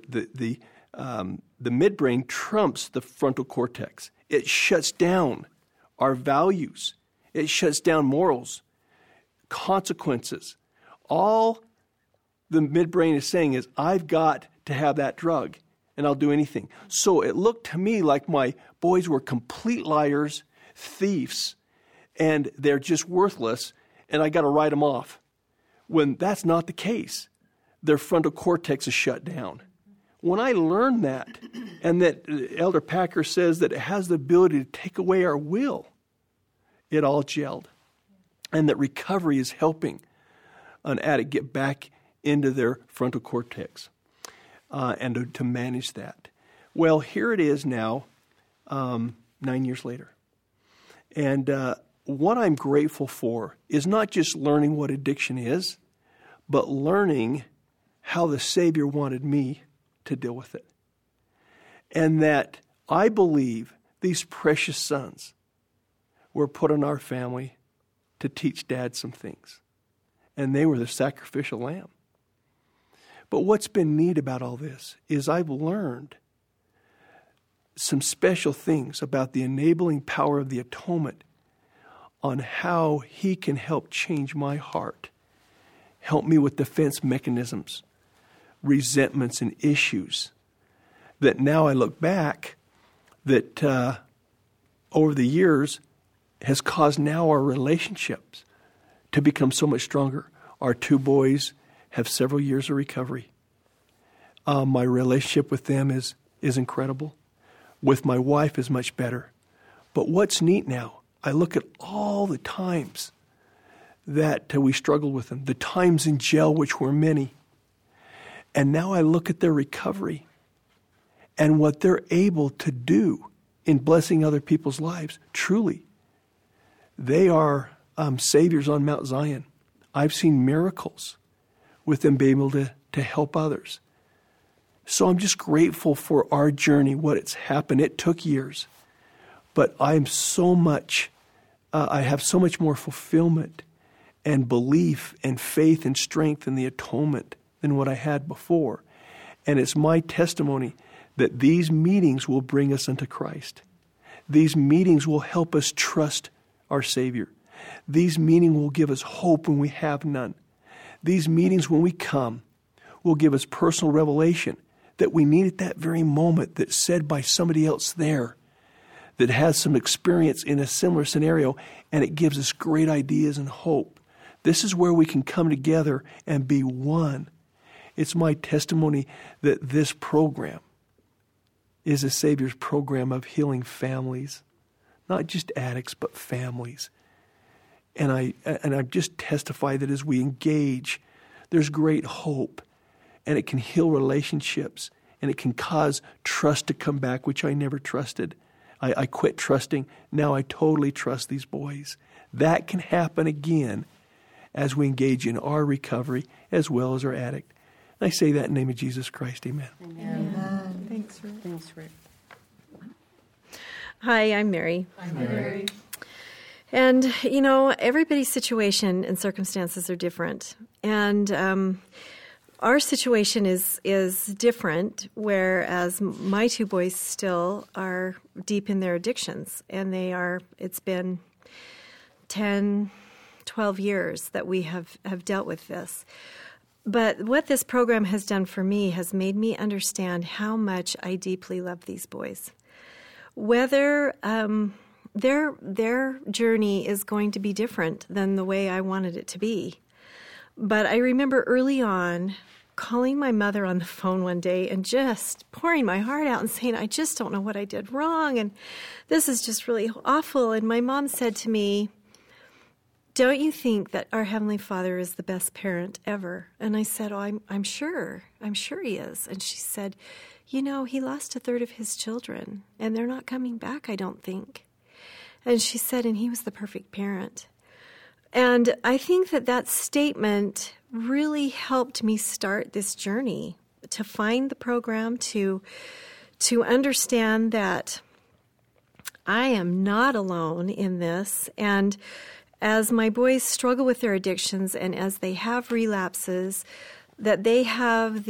midbrain trumps the frontal cortex. It shuts down our values. It shuts down morals, consequences. All the midbrain is saying is, I've got to have that drug, and I'll do anything. So it looked to me like my boys were complete liars, thieves, and they're just worthless, and I got to write them off. When that's not the case. Their frontal cortex is shut down. When I learned that, and that Elder Packer says that it has the ability to take away our will, it all gelled. And that recovery is helping an addict get back into their frontal cortex and to manage that. Well, here it is now, 9 years later. And what I'm grateful for is not just learning what addiction is, but learning how the Savior wanted me to deal with it. And that I believe these precious sons were put in our family to teach Dad some things. And they were the sacrificial lamb. But what's been neat about all this is I've learned some special things about the enabling power of the atonement on how He can help change my heart, help me with defense mechanisms, resentments and issues that now I look back that over the years has caused now our relationships to become so much stronger. Our 2 boys have several years of recovery. My relationship with them is incredible. With my wife is much better. But what's neat now, I look at all the times that we struggled with them, the times in jail, which were many. And now I look at their recovery and what they're able to do in blessing other people's lives. Truly, they are saviors on Mount Zion. I've seen miracles with them being able to help others. So I'm just grateful for our journey, what it's happened. It took years, but I'm so much, I have so much more fulfillment and belief and faith and strength in the atonement than what I had before. And it's my testimony that these meetings will bring us unto Christ. These meetings will help us trust our Savior. These meetings will give us hope when we have none. These meetings, when we come, will give us personal revelation that we need at that very moment, that's said by somebody else there that has some experience in a similar scenario, and it gives us great ideas and hope. This is where we can come together and be one. It's my testimony that this program is a Savior's program of healing families, not just addicts, but families. And I just testify that as we engage, there's great hope, and it can heal relationships, and it can cause trust to come back, which I never trusted. I quit trusting. Now I totally trust these boys. That can happen again as we engage in our recovery as well as our addict. And I say that in the name of Jesus Christ. Amen. Amen. Thanks, Rick. Thanks, Rick. Hi, I'm Mary. I'm Mary. And, everybody's situation and circumstances are different. And our situation is different, whereas my two boys still are deep in their addictions. And it's been 10, 12 years that we have dealt with this. But what this program has done for me has made me understand how much I deeply love these boys. Whether their journey is going to be different than the way I wanted it to be. But I remember early on calling my mother on the phone one day and just pouring my heart out and saying, I just don't know what I did wrong, and this is just really awful. And my mom said to me, don't you think that our Heavenly Father is the best parent ever? And I said, oh, I'm sure he is. And she said, he lost a third of his children, and they're not coming back, I don't think. And she said, and he was the perfect parent. And I think that statement really helped me start this journey, to find the program, to understand that I am not alone in this. And as my boys struggle with their addictions and as they have relapses, that they have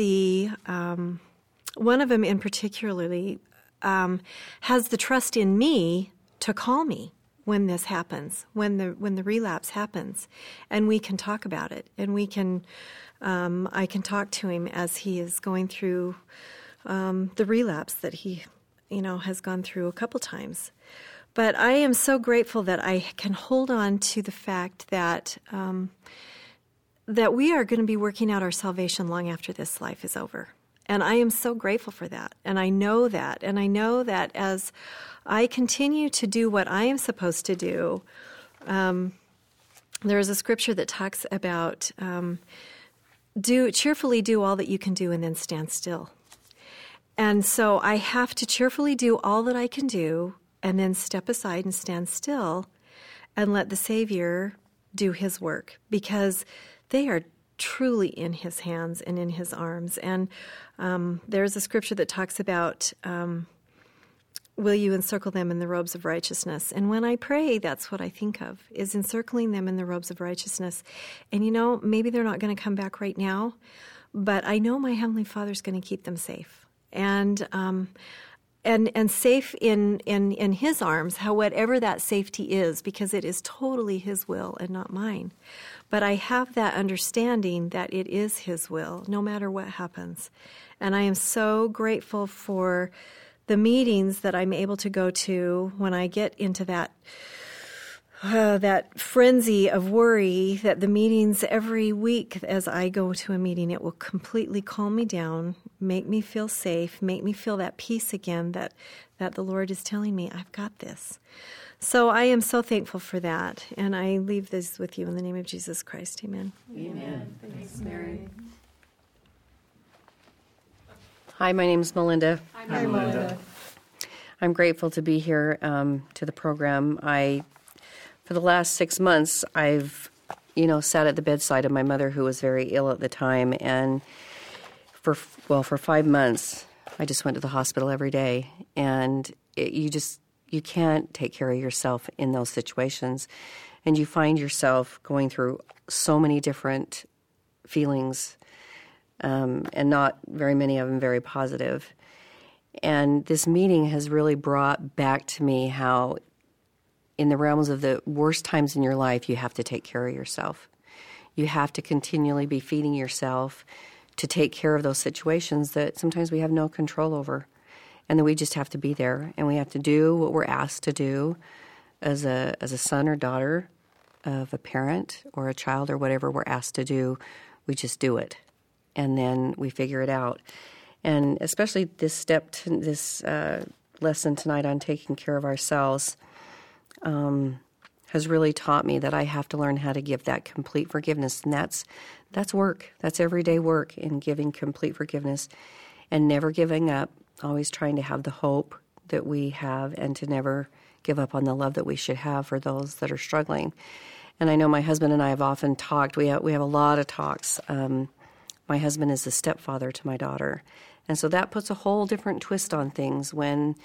one of them in particularly has the trust in me to call me when this happens, when the relapse happens, and we can talk about it, and I can talk to him as he is going through the relapse that he, has gone through a couple times. But I am so grateful that I can hold on to the fact that that we are going to be working out our salvation long after this life is over. And I am so grateful for that. And I know that. And I know that as I continue to do what I am supposed to do, there is a scripture that talks about cheerfully do all that you can do and then stand still. And so I have to cheerfully do all that I can do and then step aside and stand still and let the Savior do his work, because they are truly in his hands and in his arms. And there's a scripture that talks about, will you encircle them in the robes of righteousness? And when I pray, that's what I think of, is encircling them in the robes of righteousness. And maybe they're not going to come back right now, but I know my Heavenly Father's going to keep them safe. And safe in his arms, whatever that safety is, because it is totally his will and not mine. But I have that understanding that it is his will, no matter what happens. And I am so grateful for the meetings that I'm able to go to when I get into that frenzy of worry, that the meetings every week as I go to a meeting, it will completely calm me down, make me feel safe, make me feel that peace again that the Lord is telling me, I've got this. So I am so thankful for that, and I leave this with you in the name of Jesus Christ. Amen. Amen. Thanks, Mary. Hi, my name is Melinda. Hi, Melinda. I'm grateful to be here to the program. For the last 6 months, I've, sat at the bedside of my mother, who was very ill at the time, and for 5 months, I just went to the hospital every day, and you can't take care of yourself in those situations, and you find yourself going through so many different feelings, and not very many of them very positive. And this meeting has really brought back to me how in the realms of the worst times in your life, you have to take care of yourself. You have to continually be feeding yourself to take care of those situations that sometimes we have no control over. And then we just have to be there, and we have to do what we're asked to do as a son or daughter of a parent or a child or whatever we're asked to do. We just do it, and then we figure it out. And especially this lesson tonight on taking care of ourselves has really taught me that I have to learn how to give that complete forgiveness. And that's work. That's everyday work in giving complete forgiveness and never giving up, always trying to have the hope that we have and to never give up on the love that we should have for those that are struggling. And I know my husband and I have often talked. We have a lot of talks. My husband is the stepfather to my daughter. And so that puts a whole different twist on things when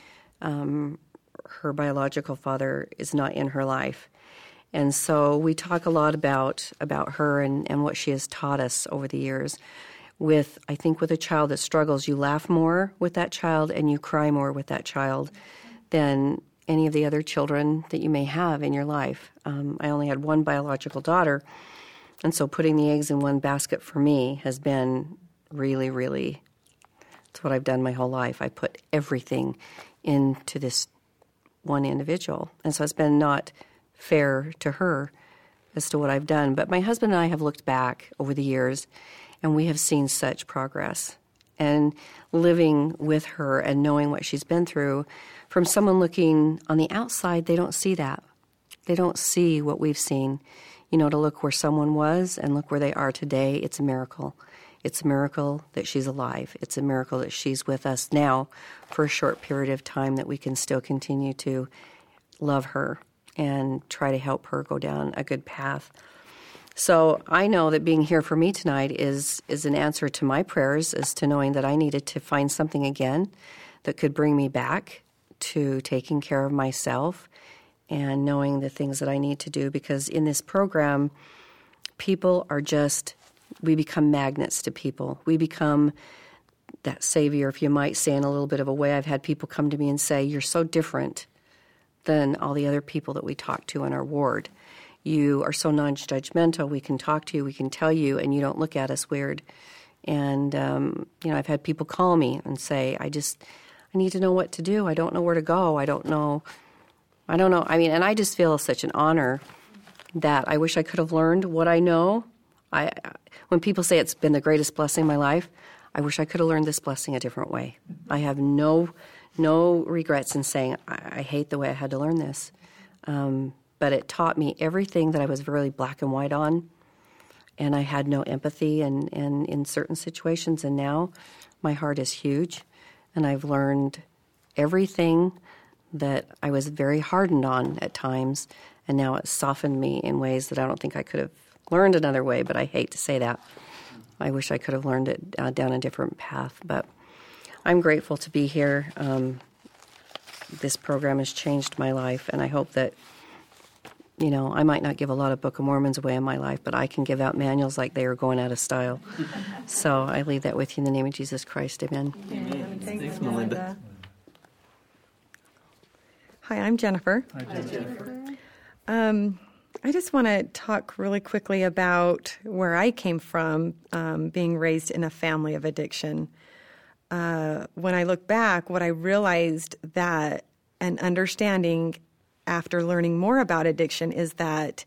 her biological father is not in her life. And so we talk a lot about her and what she has taught us over the years. I think with a child that struggles, you laugh more with that child and you cry more with that child than any of the other children that you may have in your life. I only had one biological daughter, and so putting the eggs in one basket for me has been really, really, it's what I've done my whole life. I put everything into this one individual. And so it's been not fair to her as to what I've done. But my husband and I have looked back over the years, and we have seen such progress. And living with her and knowing what she's been through, from someone looking on the outside, they don't see that. They don't see what we've seen. You know, to look where someone was and look where they are today, it's a miracle. It's a miracle that she's alive. It's a miracle that she's with us now for a short period of time, that we can still continue to love her and try to help her go down a good path. So I know that being here for me tonight is an answer to my prayers, as to knowing that I needed to find something again that could bring me back to taking care of myself and knowing the things that I need to do. Because in this program, people are we become magnets to people. We become that savior, if you might say, in a little bit of a way. I've had people come to me and say, "You're so different than all the other people that we talk to in our ward. You are so non-judgmental. We can talk to you, we can tell you, and you don't look at us weird." And, I've had people call me and say, I need to know what to do. I don't know where to go. I don't know. I mean, and I just feel such an honor that I wish I could have learned what I know. When people say it's been the greatest blessing in my life, I wish I could have learned this blessing a different way. I have no regrets in saying I hate the way I had to learn this. But it taught me everything that I was really black and white on, and I had no empathy and in certain situations. And now my heart is huge, and I've learned everything that I was very hardened on at times, and now it's softened me in ways that I don't think I could have learned another way, but I hate to say that. I wish I could have learned it down a different path, but I'm grateful to be here. This program has changed my life, and I hope that, I might not give a lot of Book of Mormons away in my life, but I can give out manuals like they are going out of style. So I leave that with you in the name of Jesus Christ. Amen. Amen. Thanks, Melinda. Hi, I'm Jennifer. Hi, Jennifer. I just want to talk really quickly about where I came from, being raised in a family of addiction. When I look back, what I realized that an understanding after learning more about addiction is that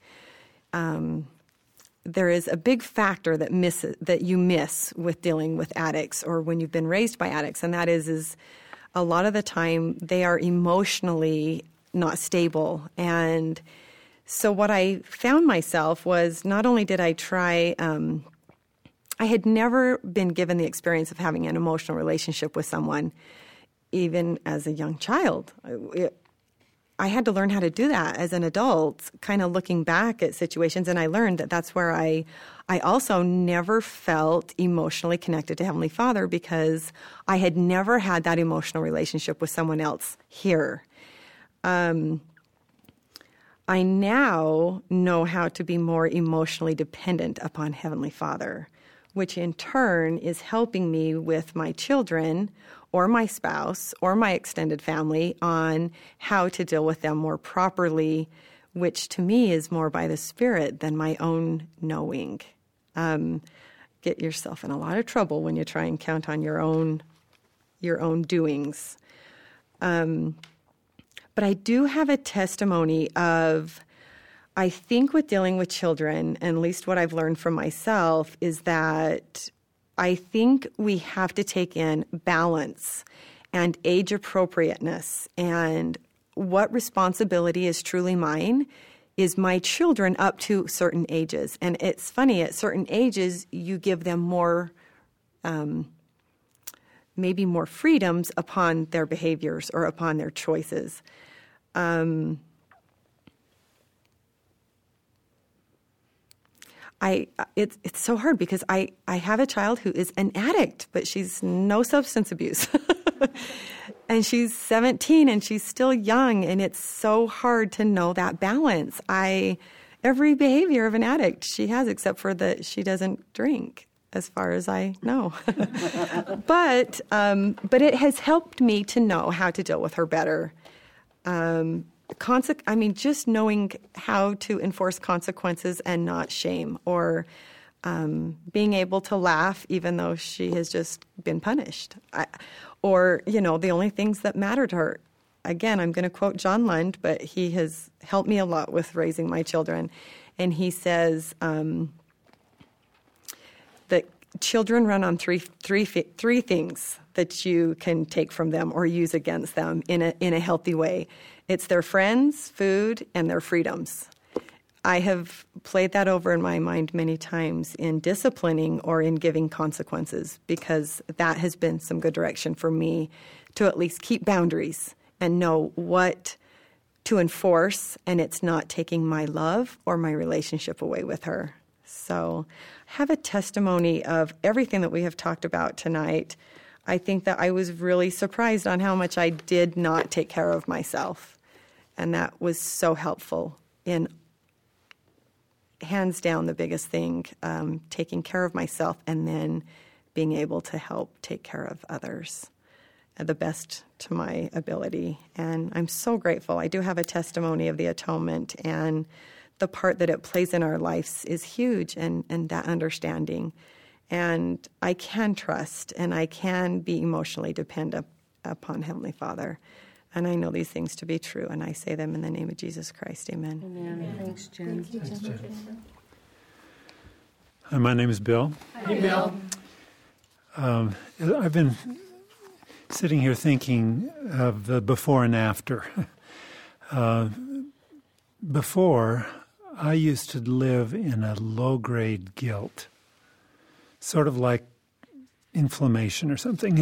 there is a big factor that you miss with dealing with addicts, or when you've been raised by addicts, and that is a lot of the time they are emotionally not stable. And so what I found myself was, not only did I try, I had never been given the experience of having an emotional relationship with someone, even as a young child. I had to learn how to do that as an adult, kind of looking back at situations, and I learned that that's where I also never felt emotionally connected to Heavenly Father, because I had never had that emotional relationship with someone else here. I now know how to be more emotionally dependent upon Heavenly Father, which in turn is helping me with my children or my spouse or my extended family on how to deal with them more properly, which to me is more by the Spirit than my own knowing. Get yourself in a lot of trouble when you try and count on your own doings. But I do have a testimony of, I think with dealing with children, and at least what I've learned from myself, is that I think we have to take in balance and age appropriateness, and what responsibility is truly mine is my children up to certain ages. And it's funny, at certain ages, you give them more maybe more freedoms upon their behaviors or upon their choices. It's so hard because I have a child who is an addict, but she's no substance abuse. And she's 17 and she's still young, and it's so hard to know that balance. Every behavior of an addict she has, except for that she doesn't drink, as far as I know. But it has helped me to know how to deal with her better. Just knowing how to enforce consequences and not shame, or being able to laugh even though she has just been punished. The only things that matter to her. Again, I'm going to quote John Lund, but he has helped me a lot with raising my children. And he says that children run on three things that you can take from them or use against them in a healthy way. It's their friends, food, and their freedoms. I have played that over in my mind many times in disciplining or in giving consequences, because that has been some good direction for me to at least keep boundaries and know what to enforce, and it's not taking my love or my relationship away with her. So I have a testimony of everything that we have talked about tonight. I think that I was really surprised on how much I did not take care of myself, and that was so helpful in hands down the biggest thing, taking care of myself and then being able to help take care of others at the best to my ability. And I'm so grateful. I do have a testimony of the atonement, and the part that it plays in our lives is huge, and that understanding. And I can trust and I can be emotionally dependent upon Heavenly Father. And I know these things to be true, and I say them in the name of Jesus Christ. Amen. Amen. Thanks, Jen. Thank you, Jen. Hi, my name is Bill. Hi, Bill. I've been sitting here thinking of the before and after. Before, I used to live in a low-grade guilt, sort of like inflammation or something,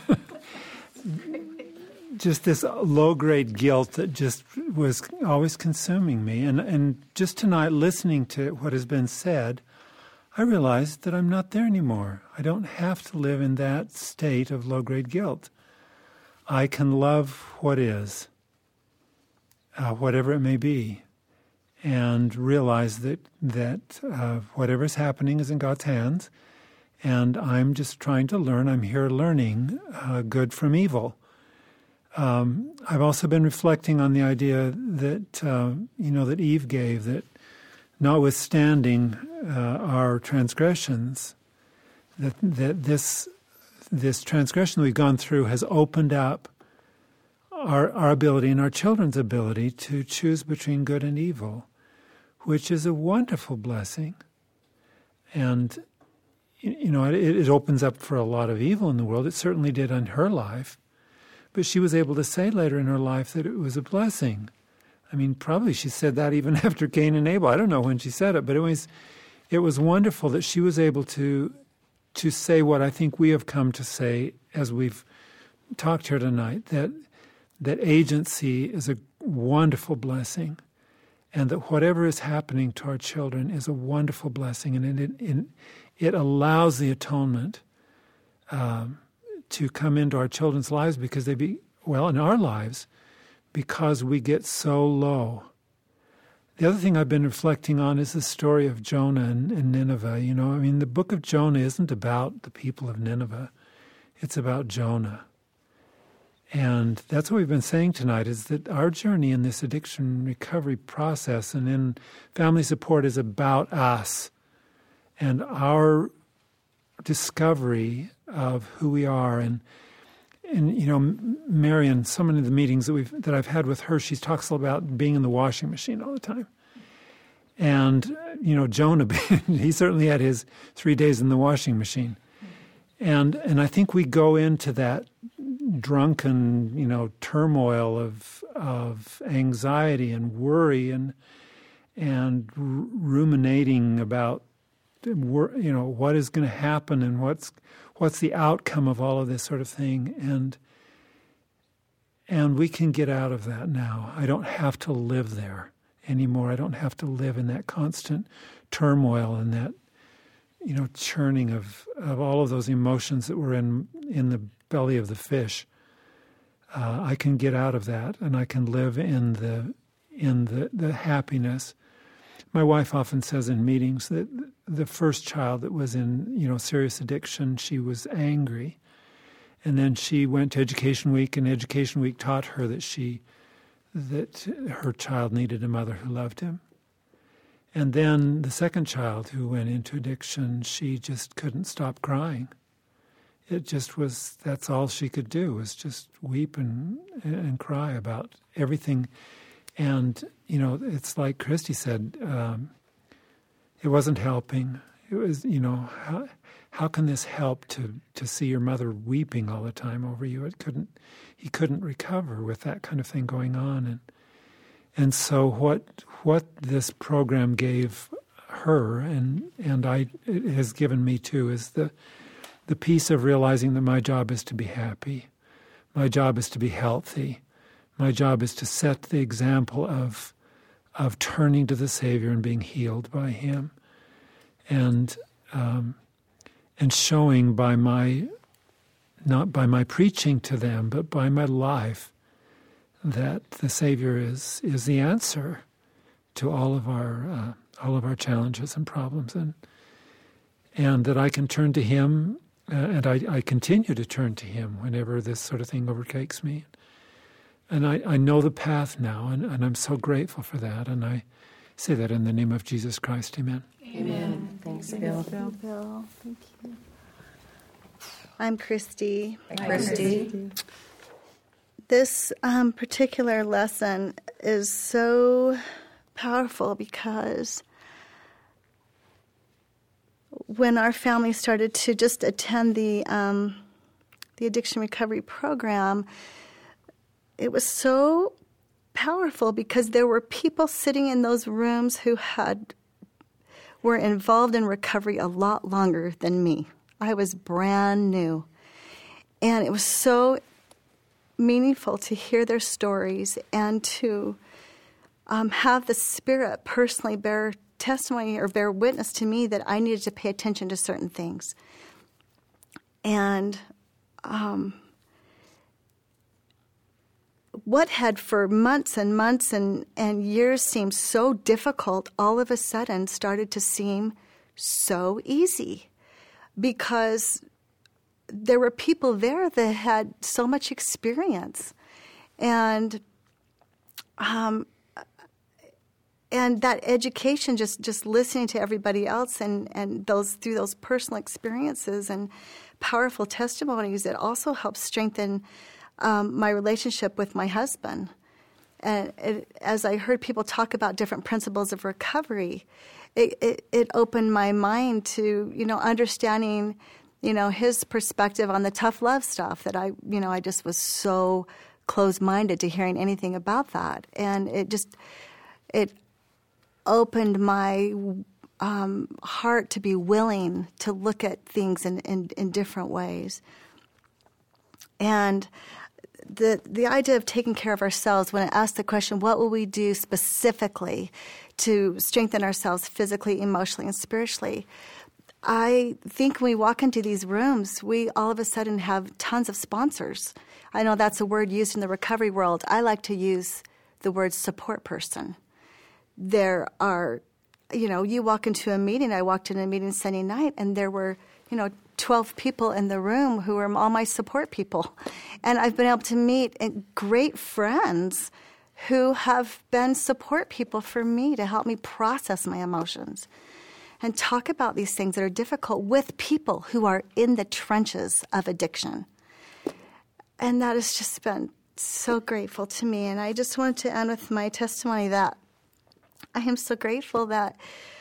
Just this low-grade guilt that just was always consuming me. And just tonight, listening to what has been said, I realized that I'm not there anymore. I don't have to live in that state of low-grade guilt. I can love what is, whatever it may be, and realize that whatever is happening is in God's hands, and I'm just trying to learn. I'm here learning good from evil. I've also been reflecting on the idea that, that Eve gave, that notwithstanding our transgressions, that this transgression we've gone through has opened up our ability and our children's ability to choose between good and evil, which is a wonderful blessing. And, it opens up for a lot of evil in the world. It certainly did in her life. But she was able to say later in her life that it was a blessing. I mean, probably she said that even after Cain and Abel. I don't know when she said it, but it was wonderful that she was able to say what I think we have come to say as we've talked here tonight, that agency is a wonderful blessing, and that whatever is happening to our children is a wonderful blessing, and it allows the atonement to come into our children's lives because in our lives, because we get so low. The other thing I've been reflecting on is the story of Jonah and Nineveh. The book of Jonah isn't about the people of Nineveh. It's about Jonah. And that's what we've been saying tonight, is that our journey in this addiction recovery process and in family support is about us and our discovery of who we are. And Marion, so many of the meetings that I've had with her, she talks about being in the washing machine all the time. And Jonah, he certainly had his 3 days in the washing machine. And I think we go into that drunken, turmoil of anxiety and worry and ruminating about what is going to happen and what what's the outcome of all of this sort of thing, and we can get out of that now. I don't have to live there anymore. I don't have to live in that constant turmoil and that, churning of all of those emotions that were in the belly of the fish. I can get out of that, and I can live in the happiness. My wife often says in meetings that the first child that was in serious addiction, she was angry, and then she went to Education Week, and Education Week taught her that her child needed a mother who loved him. And then the second child who went into addiction, she just couldn't stop crying. It just was, that's all she could do, was just weep and cry about everything. And, it's like Christy said, it wasn't helping. It was, how can this help to see your mother weeping all the time over you? He couldn't recover with that kind of thing going on. And so what this program gave her, and it has given me too, is the piece of realizing that my job is to be happy. My job is to be healthy. My job is to set the example of turning to the Savior and being healed by Him, and showing by not by my preaching to them, but by my life, that the Savior is the answer to all of our challenges and problems, and that I can turn to Him, and I continue to turn to Him whenever this sort of thing overtakes me. And I know the path now, and I'm so grateful for that, and I say that in the name of Jesus Christ. Amen. Amen. Thanks, Bill. Bill. Thank you. I'm Christy. Hi, Christy. This particular lesson is so powerful because when our family started to just attend the addiction recovery program, it was so powerful because there were people sitting in those rooms who were involved in recovery a lot longer than me. I was brand new. And it was so meaningful to hear their stories and to have the Spirit personally bear testimony or bear witness to me that I needed to pay attention to certain things. And what had for months and months and years seemed so difficult all of a sudden started to seem so easy, because there were people there that had so much experience, and that education, just listening to everybody else and through those personal experiences and powerful testimonies, it also helped strengthen my relationship with my husband. And as I heard people talk about different principles of recovery, it opened my mind to, understanding, his perspective on the tough love stuff that I just was so closed-minded to hearing anything about that. And it opened my heart to be willing to look at things in different ways. And the idea of taking care of ourselves, when I asked the question, what will we do specifically to strengthen ourselves physically, emotionally, and spiritually? I think when we walk into these rooms, we all of a sudden have tons of sponsors. I know that's a word used in the recovery world. I like to use the word support person. There are, you walk into a meeting. I walked into a meeting Sunday night, and there were, 12 people in the room who are all my support people. And I've been able to meet great friends who have been support people for me to help me process my emotions and talk about these things that are difficult with people who are in the trenches of addiction. And that has just been so grateful to me. And I just wanted to end with my testimony that I am so grateful that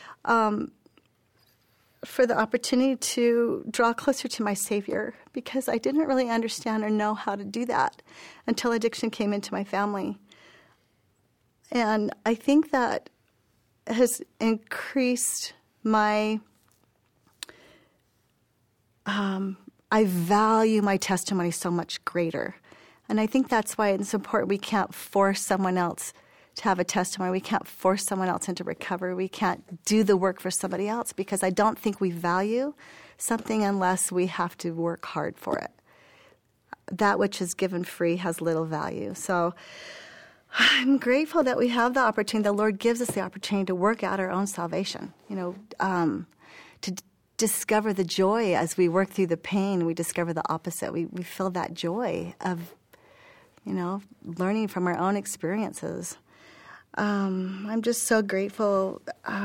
for the opportunity to draw closer to my Savior, because I didn't really understand or know how to do that until addiction came into my family. And I think that has increased my I value my testimony so much greater. And I think that's why it's important. We can't force someone else to have a testimony. We can't force someone else into recovery. We can't do the work for somebody else, because I don't think we value something unless we have to work hard for it. That which is given free has little value. So I'm grateful that we have the opportunity, the Lord gives us the opportunity to work out our own salvation, to discover the joy as we work through the pain. We discover the opposite. We feel that joy of, learning from our own experiences. I'm just so grateful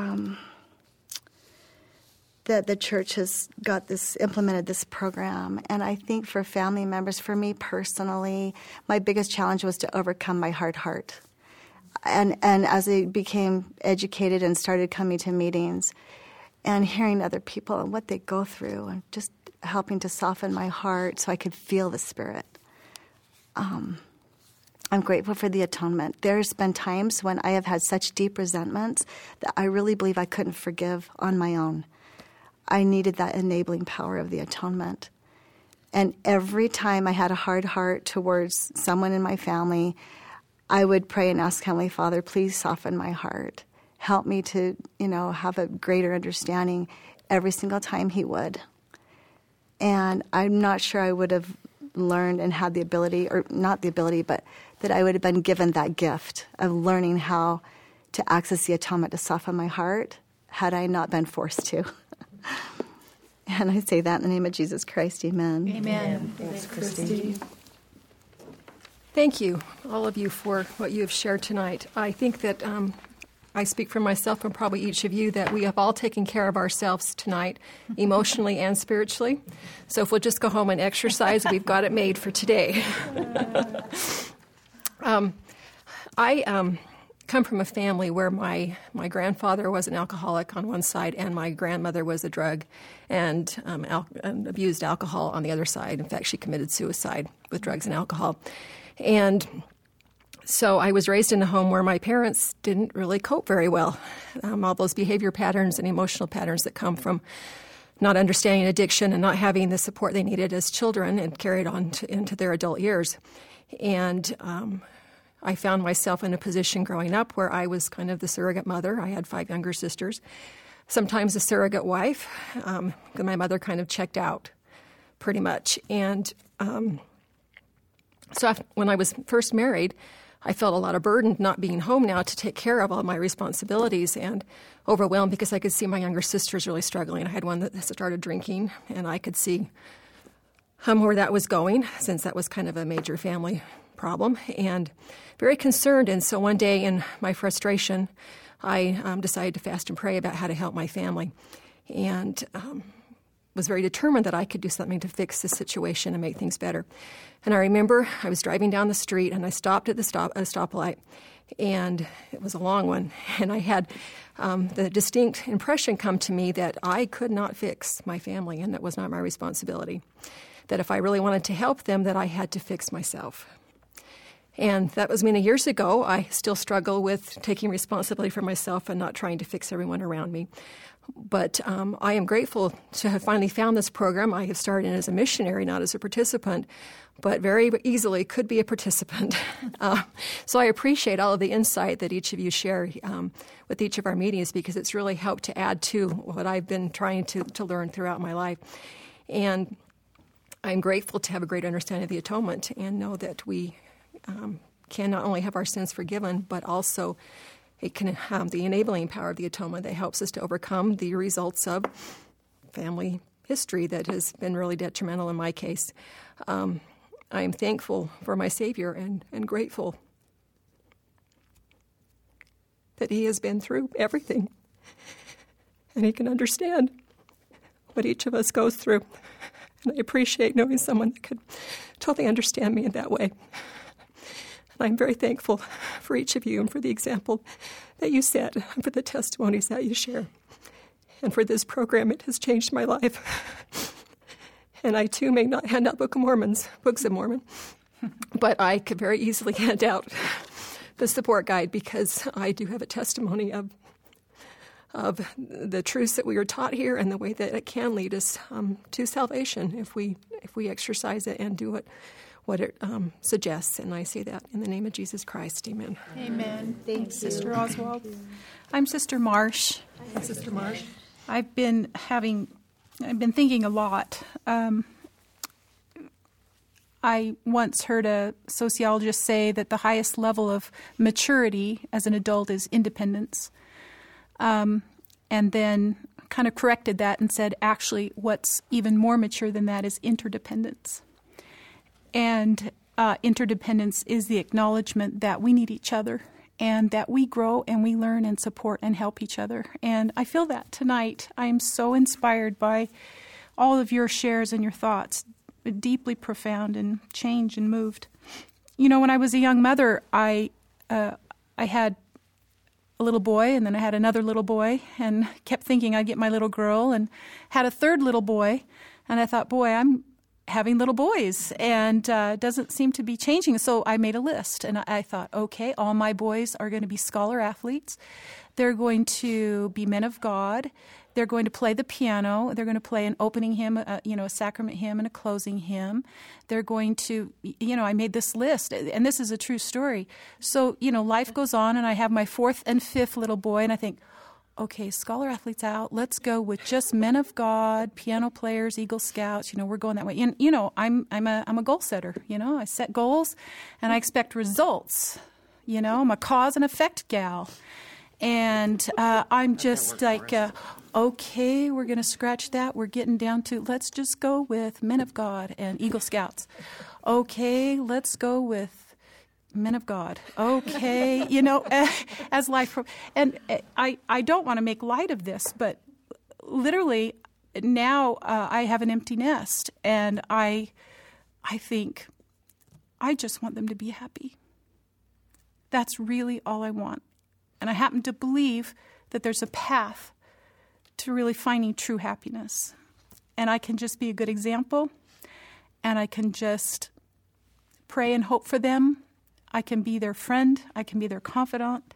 that the church has implemented this program. And I think for family members, for me personally, my biggest challenge was to overcome my hard heart. And as I became educated and started coming to meetings and hearing other people and what they go through, and just helping to soften my heart so I could feel the Spirit. I'm grateful for the atonement. There's been times when I have had such deep resentments that I really believe I couldn't forgive on my own. I needed that enabling power of the atonement. And every time I had a hard heart towards someone in my family, I would pray and ask Heavenly Father, please soften my heart. Help me to, have a greater understanding. Every single time He would. And I'm not sure I would have learned and had the ability, or not the ability, but that I would have been given that gift of learning how to access the atonement to soften my heart had I not been forced to. And I say that in the name of Jesus Christ. Amen. Amen. Thanks, Christy. Thank you, all of you, for what you have shared tonight. I think that I speak for myself and probably each of you that we have all taken care of ourselves tonight, emotionally and spiritually. So if we'll just go home and exercise, we've got it made for today. I come from a family where my grandfather was an alcoholic on one side and my grandmother was a drug and abused alcohol on the other side. In fact, she committed suicide with drugs and alcohol. And so I was raised in a home where my parents didn't really cope very well. All those behavior patterns and emotional patterns that come from not understanding addiction and not having the support they needed as children and carried on into their adult years. And I found myself in a position growing up where I was kind of the surrogate mother. I had 5 younger sisters, sometimes a surrogate wife. My mother kind of checked out pretty much. And so when I was first married, I felt a lot of burden not being home now to take care of all my responsibilities, and overwhelmed because I could see my younger sisters really struggling. I had one that started drinking, and I could see where that was going, since that was kind of a major family problem, and very concerned. And so one day in my frustration, I decided to fast and pray about how to help my family, and was very determined that I could do something to fix the situation and make things better. And I remember I was driving down the street, and I stopped at a stoplight, and it was a long one, and I had the distinct impression come to me that I could not fix my family, and that was not my responsibility. That if I really wanted to help them, that I had to fix myself. And that was many years ago. I still struggle with taking responsibility for myself and not trying to fix everyone around me. But I am grateful to have finally found this program. I have started in as a missionary, not as a participant, but very easily could be a participant. So I appreciate all of the insight that each of you share with each of our meetings, because it's really helped to add to what I've been trying to learn throughout my life. And I'm grateful to have a great understanding of the atonement and know that we can not only have our sins forgiven, but also it can have the enabling power of the atonement that helps us to overcome the results of family history that has been really detrimental in my case. I am thankful for my Savior and grateful that He has been through everything and He can understand what each of us goes through. And I appreciate knowing someone that could totally understand me in that way. And I'm very thankful for each of you and for the example that you set, and for the testimonies that you share. And for this program, it has changed my life. And I, too, may not hand out Books of Mormon, but I could very easily hand out the support guide, because I do have a testimony of of the truths that we are taught here and the way that it can lead us to salvation if we exercise it and do what it suggests. And I say that in the name of Jesus Christ. Amen. Amen. Thank you. Sister Oswald. I'm Sister Marsh. Hi, Sister Marsh. I've been thinking a lot. I once heard a sociologist say that the highest level of maturity as an adult is independence. And then kind of corrected that and said, actually, what's even more mature than that is interdependence. And interdependence is the acknowledgement that we need each other and that we grow and we learn and support and help each other. And I feel that tonight. I am so inspired by all of your shares and your thoughts, deeply profound and changed and moved. You know, when I was a young mother, I had a little boy, and then I had another little boy, and kept thinking I'd get my little girl, and had a third little boy, and I thought, boy, I'm having little boys, and it doesn't seem to be changing. So I made a list, and I thought, okay, all my boys are going to be scholar athletes. They're going to be men of God. They're going to play the piano. They're going to play an opening hymn, a sacrament hymn and a closing hymn. They're going to, I made this list, and this is a true story. So, life goes on, and I have my fourth and fifth little boy, and I think, okay, scholar athletes out. Let's go with just men of God, piano players, Eagle Scouts. We're going that way. And I'm a goal setter. I set goals, and I expect results. I'm a cause and effect gal. And I'm just like, okay, we're going to scratch that. We're getting down to, let's just go with men of God and Eagle Scouts. Okay, let's go with men of God. Okay, as life. And I don't want to make light of this, but literally now I have an empty nest. And I think I just want them to be happy. That's really all I want. And I happen to believe that there's a path to really finding true happiness. And I can just be a good example, and I can just pray and hope for them. I can be their friend. I can be their confidant.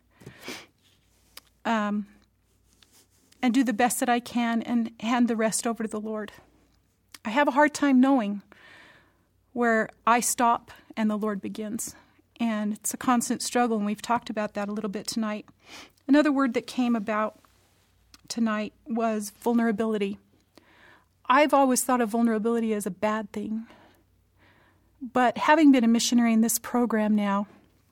And do the best that I can and hand the rest over to the Lord. I have a hard time knowing where I stop and the Lord begins. And it's a constant struggle, and we've talked about that a little bit tonight. Another word that came about tonight was vulnerability. I've always thought of vulnerability as a bad thing. But having been a missionary in this program now,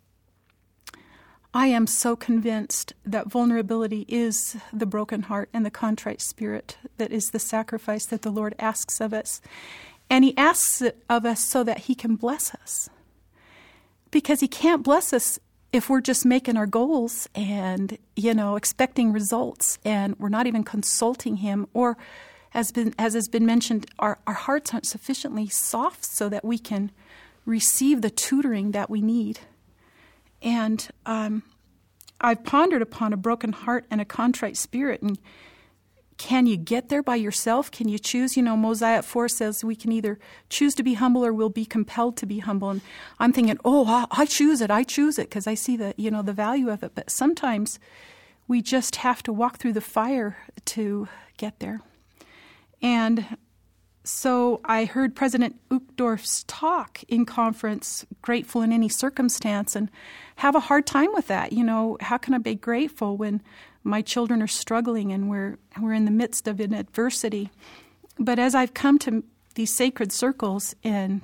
I am so convinced that vulnerability is the broken heart and the contrite spirit that is the sacrifice that the Lord asks of us. And He asks it of us so that He can bless us. Because He can't bless us if we're just making our goals and, expecting results, and we're not even consulting Him, or as has been mentioned, our hearts aren't sufficiently soft so that we can receive the tutoring that we need. And I've pondered upon a broken heart and a contrite spirit, and can you get there by yourself? Can you choose? Mosiah 4 says we can either choose to be humble or we'll be compelled to be humble. And I'm thinking, I choose it, because I see the value of it. But sometimes we just have to walk through the fire to get there. And so I heard President Uchtdorf's talk in conference, grateful in any circumstance, and have a hard time with that. How can I be grateful when my children are struggling and we're in the midst of an adversity? But as I've come to these sacred circles and,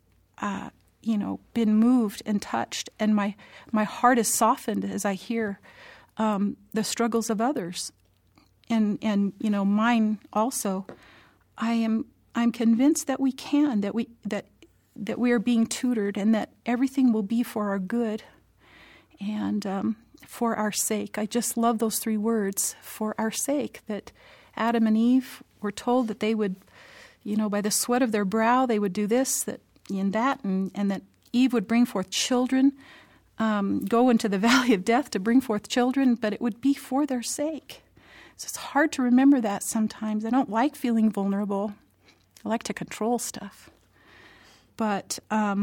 been moved and touched, and my heart is softened as I hear the struggles of others, and mine also, I'm convinced that we can, that we are being tutored, and that everything will be for our good and for our sake. I just love those three words, for our sake, that Adam and Eve were told that they would, by the sweat of their brow, they would do this, that and that, and that Eve would bring forth children, go into the valley of death to bring forth children, but it would be for their sake. So it's hard to remember that sometimes. I don't like feeling vulnerable. I like to control stuff. But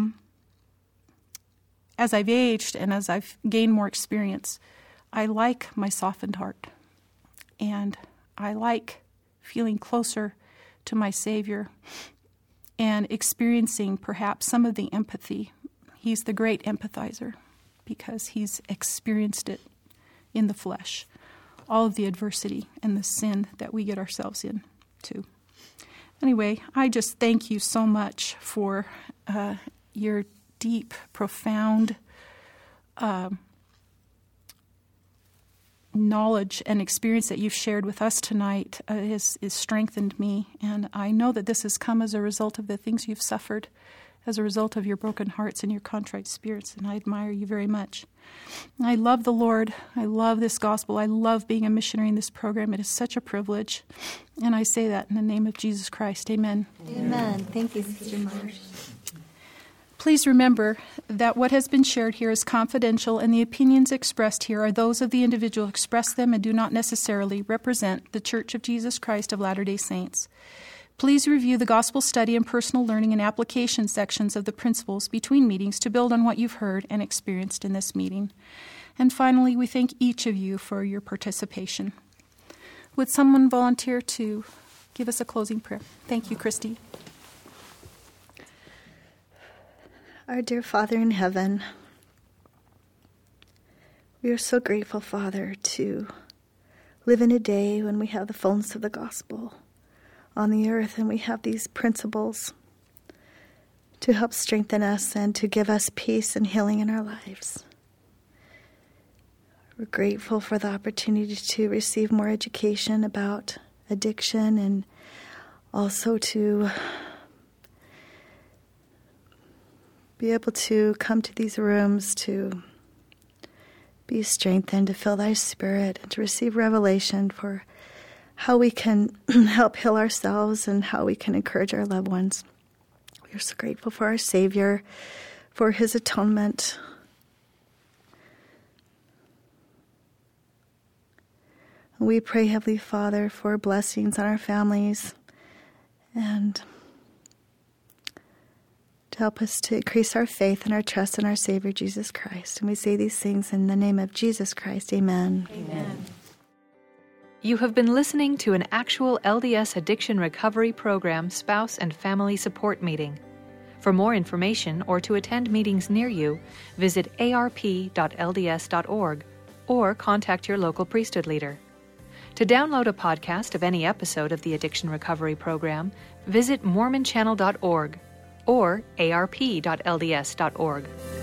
as I've aged and as I've gained more experience, I like my softened heart. and I like feeling closer to my Savior and experiencing perhaps some of the empathy. He's the great empathizer because he's experienced it in the flesh, all of the adversity and the sin that we get ourselves into. Anyway, I just thank you so much for your deep, profound knowledge and experience that you've shared with us tonight has strengthened me. And I know that this has come as a result of the things you've suffered, as a result of your broken hearts and your contrite spirits. And I admire you very much. I love the Lord. I love this gospel. I love being a missionary in this program. It is such a privilege. And I say that in the name of Jesus Christ. Amen. Amen. Thank you, Sister Marsh. Please remember that what has been shared here is confidential, and the opinions expressed here are those of the individual who express them and do not necessarily represent the Church of Jesus Christ of Latter-day Saints. Please review the gospel study and personal learning and application sections of the principles between meetings to build on what you've heard and experienced in this meeting. And finally, we thank each of you for your participation. Would someone volunteer to give us a closing prayer? Thank you, Christy. Our dear Father in heaven, we are so grateful, Father, to live in a day when we have the fullness of the gospel on the earth and we have these principles to help strengthen us and to give us peace and healing in our lives. We're grateful for the opportunity to receive more education about addiction and also to be able to come to these rooms to be strengthened, to feel thy Spirit, and to receive revelation for how we can help heal ourselves and how we can encourage our loved ones. We are so grateful for our Savior, for his atonement. And we pray, Heavenly Father, for blessings on our families and to help us to increase our faith and our trust in our Savior, Jesus Christ. And we say these things in the name of Jesus Christ. Amen. Amen. You have been listening to an actual LDS addiction recovery program spouse and family support meeting. For more information or to attend meetings near you, visit arp.lds.org or contact your local priesthood leader. To download a podcast of any episode of the Addiction Recovery Program, visit mormonchannel.org or arp.lds.org.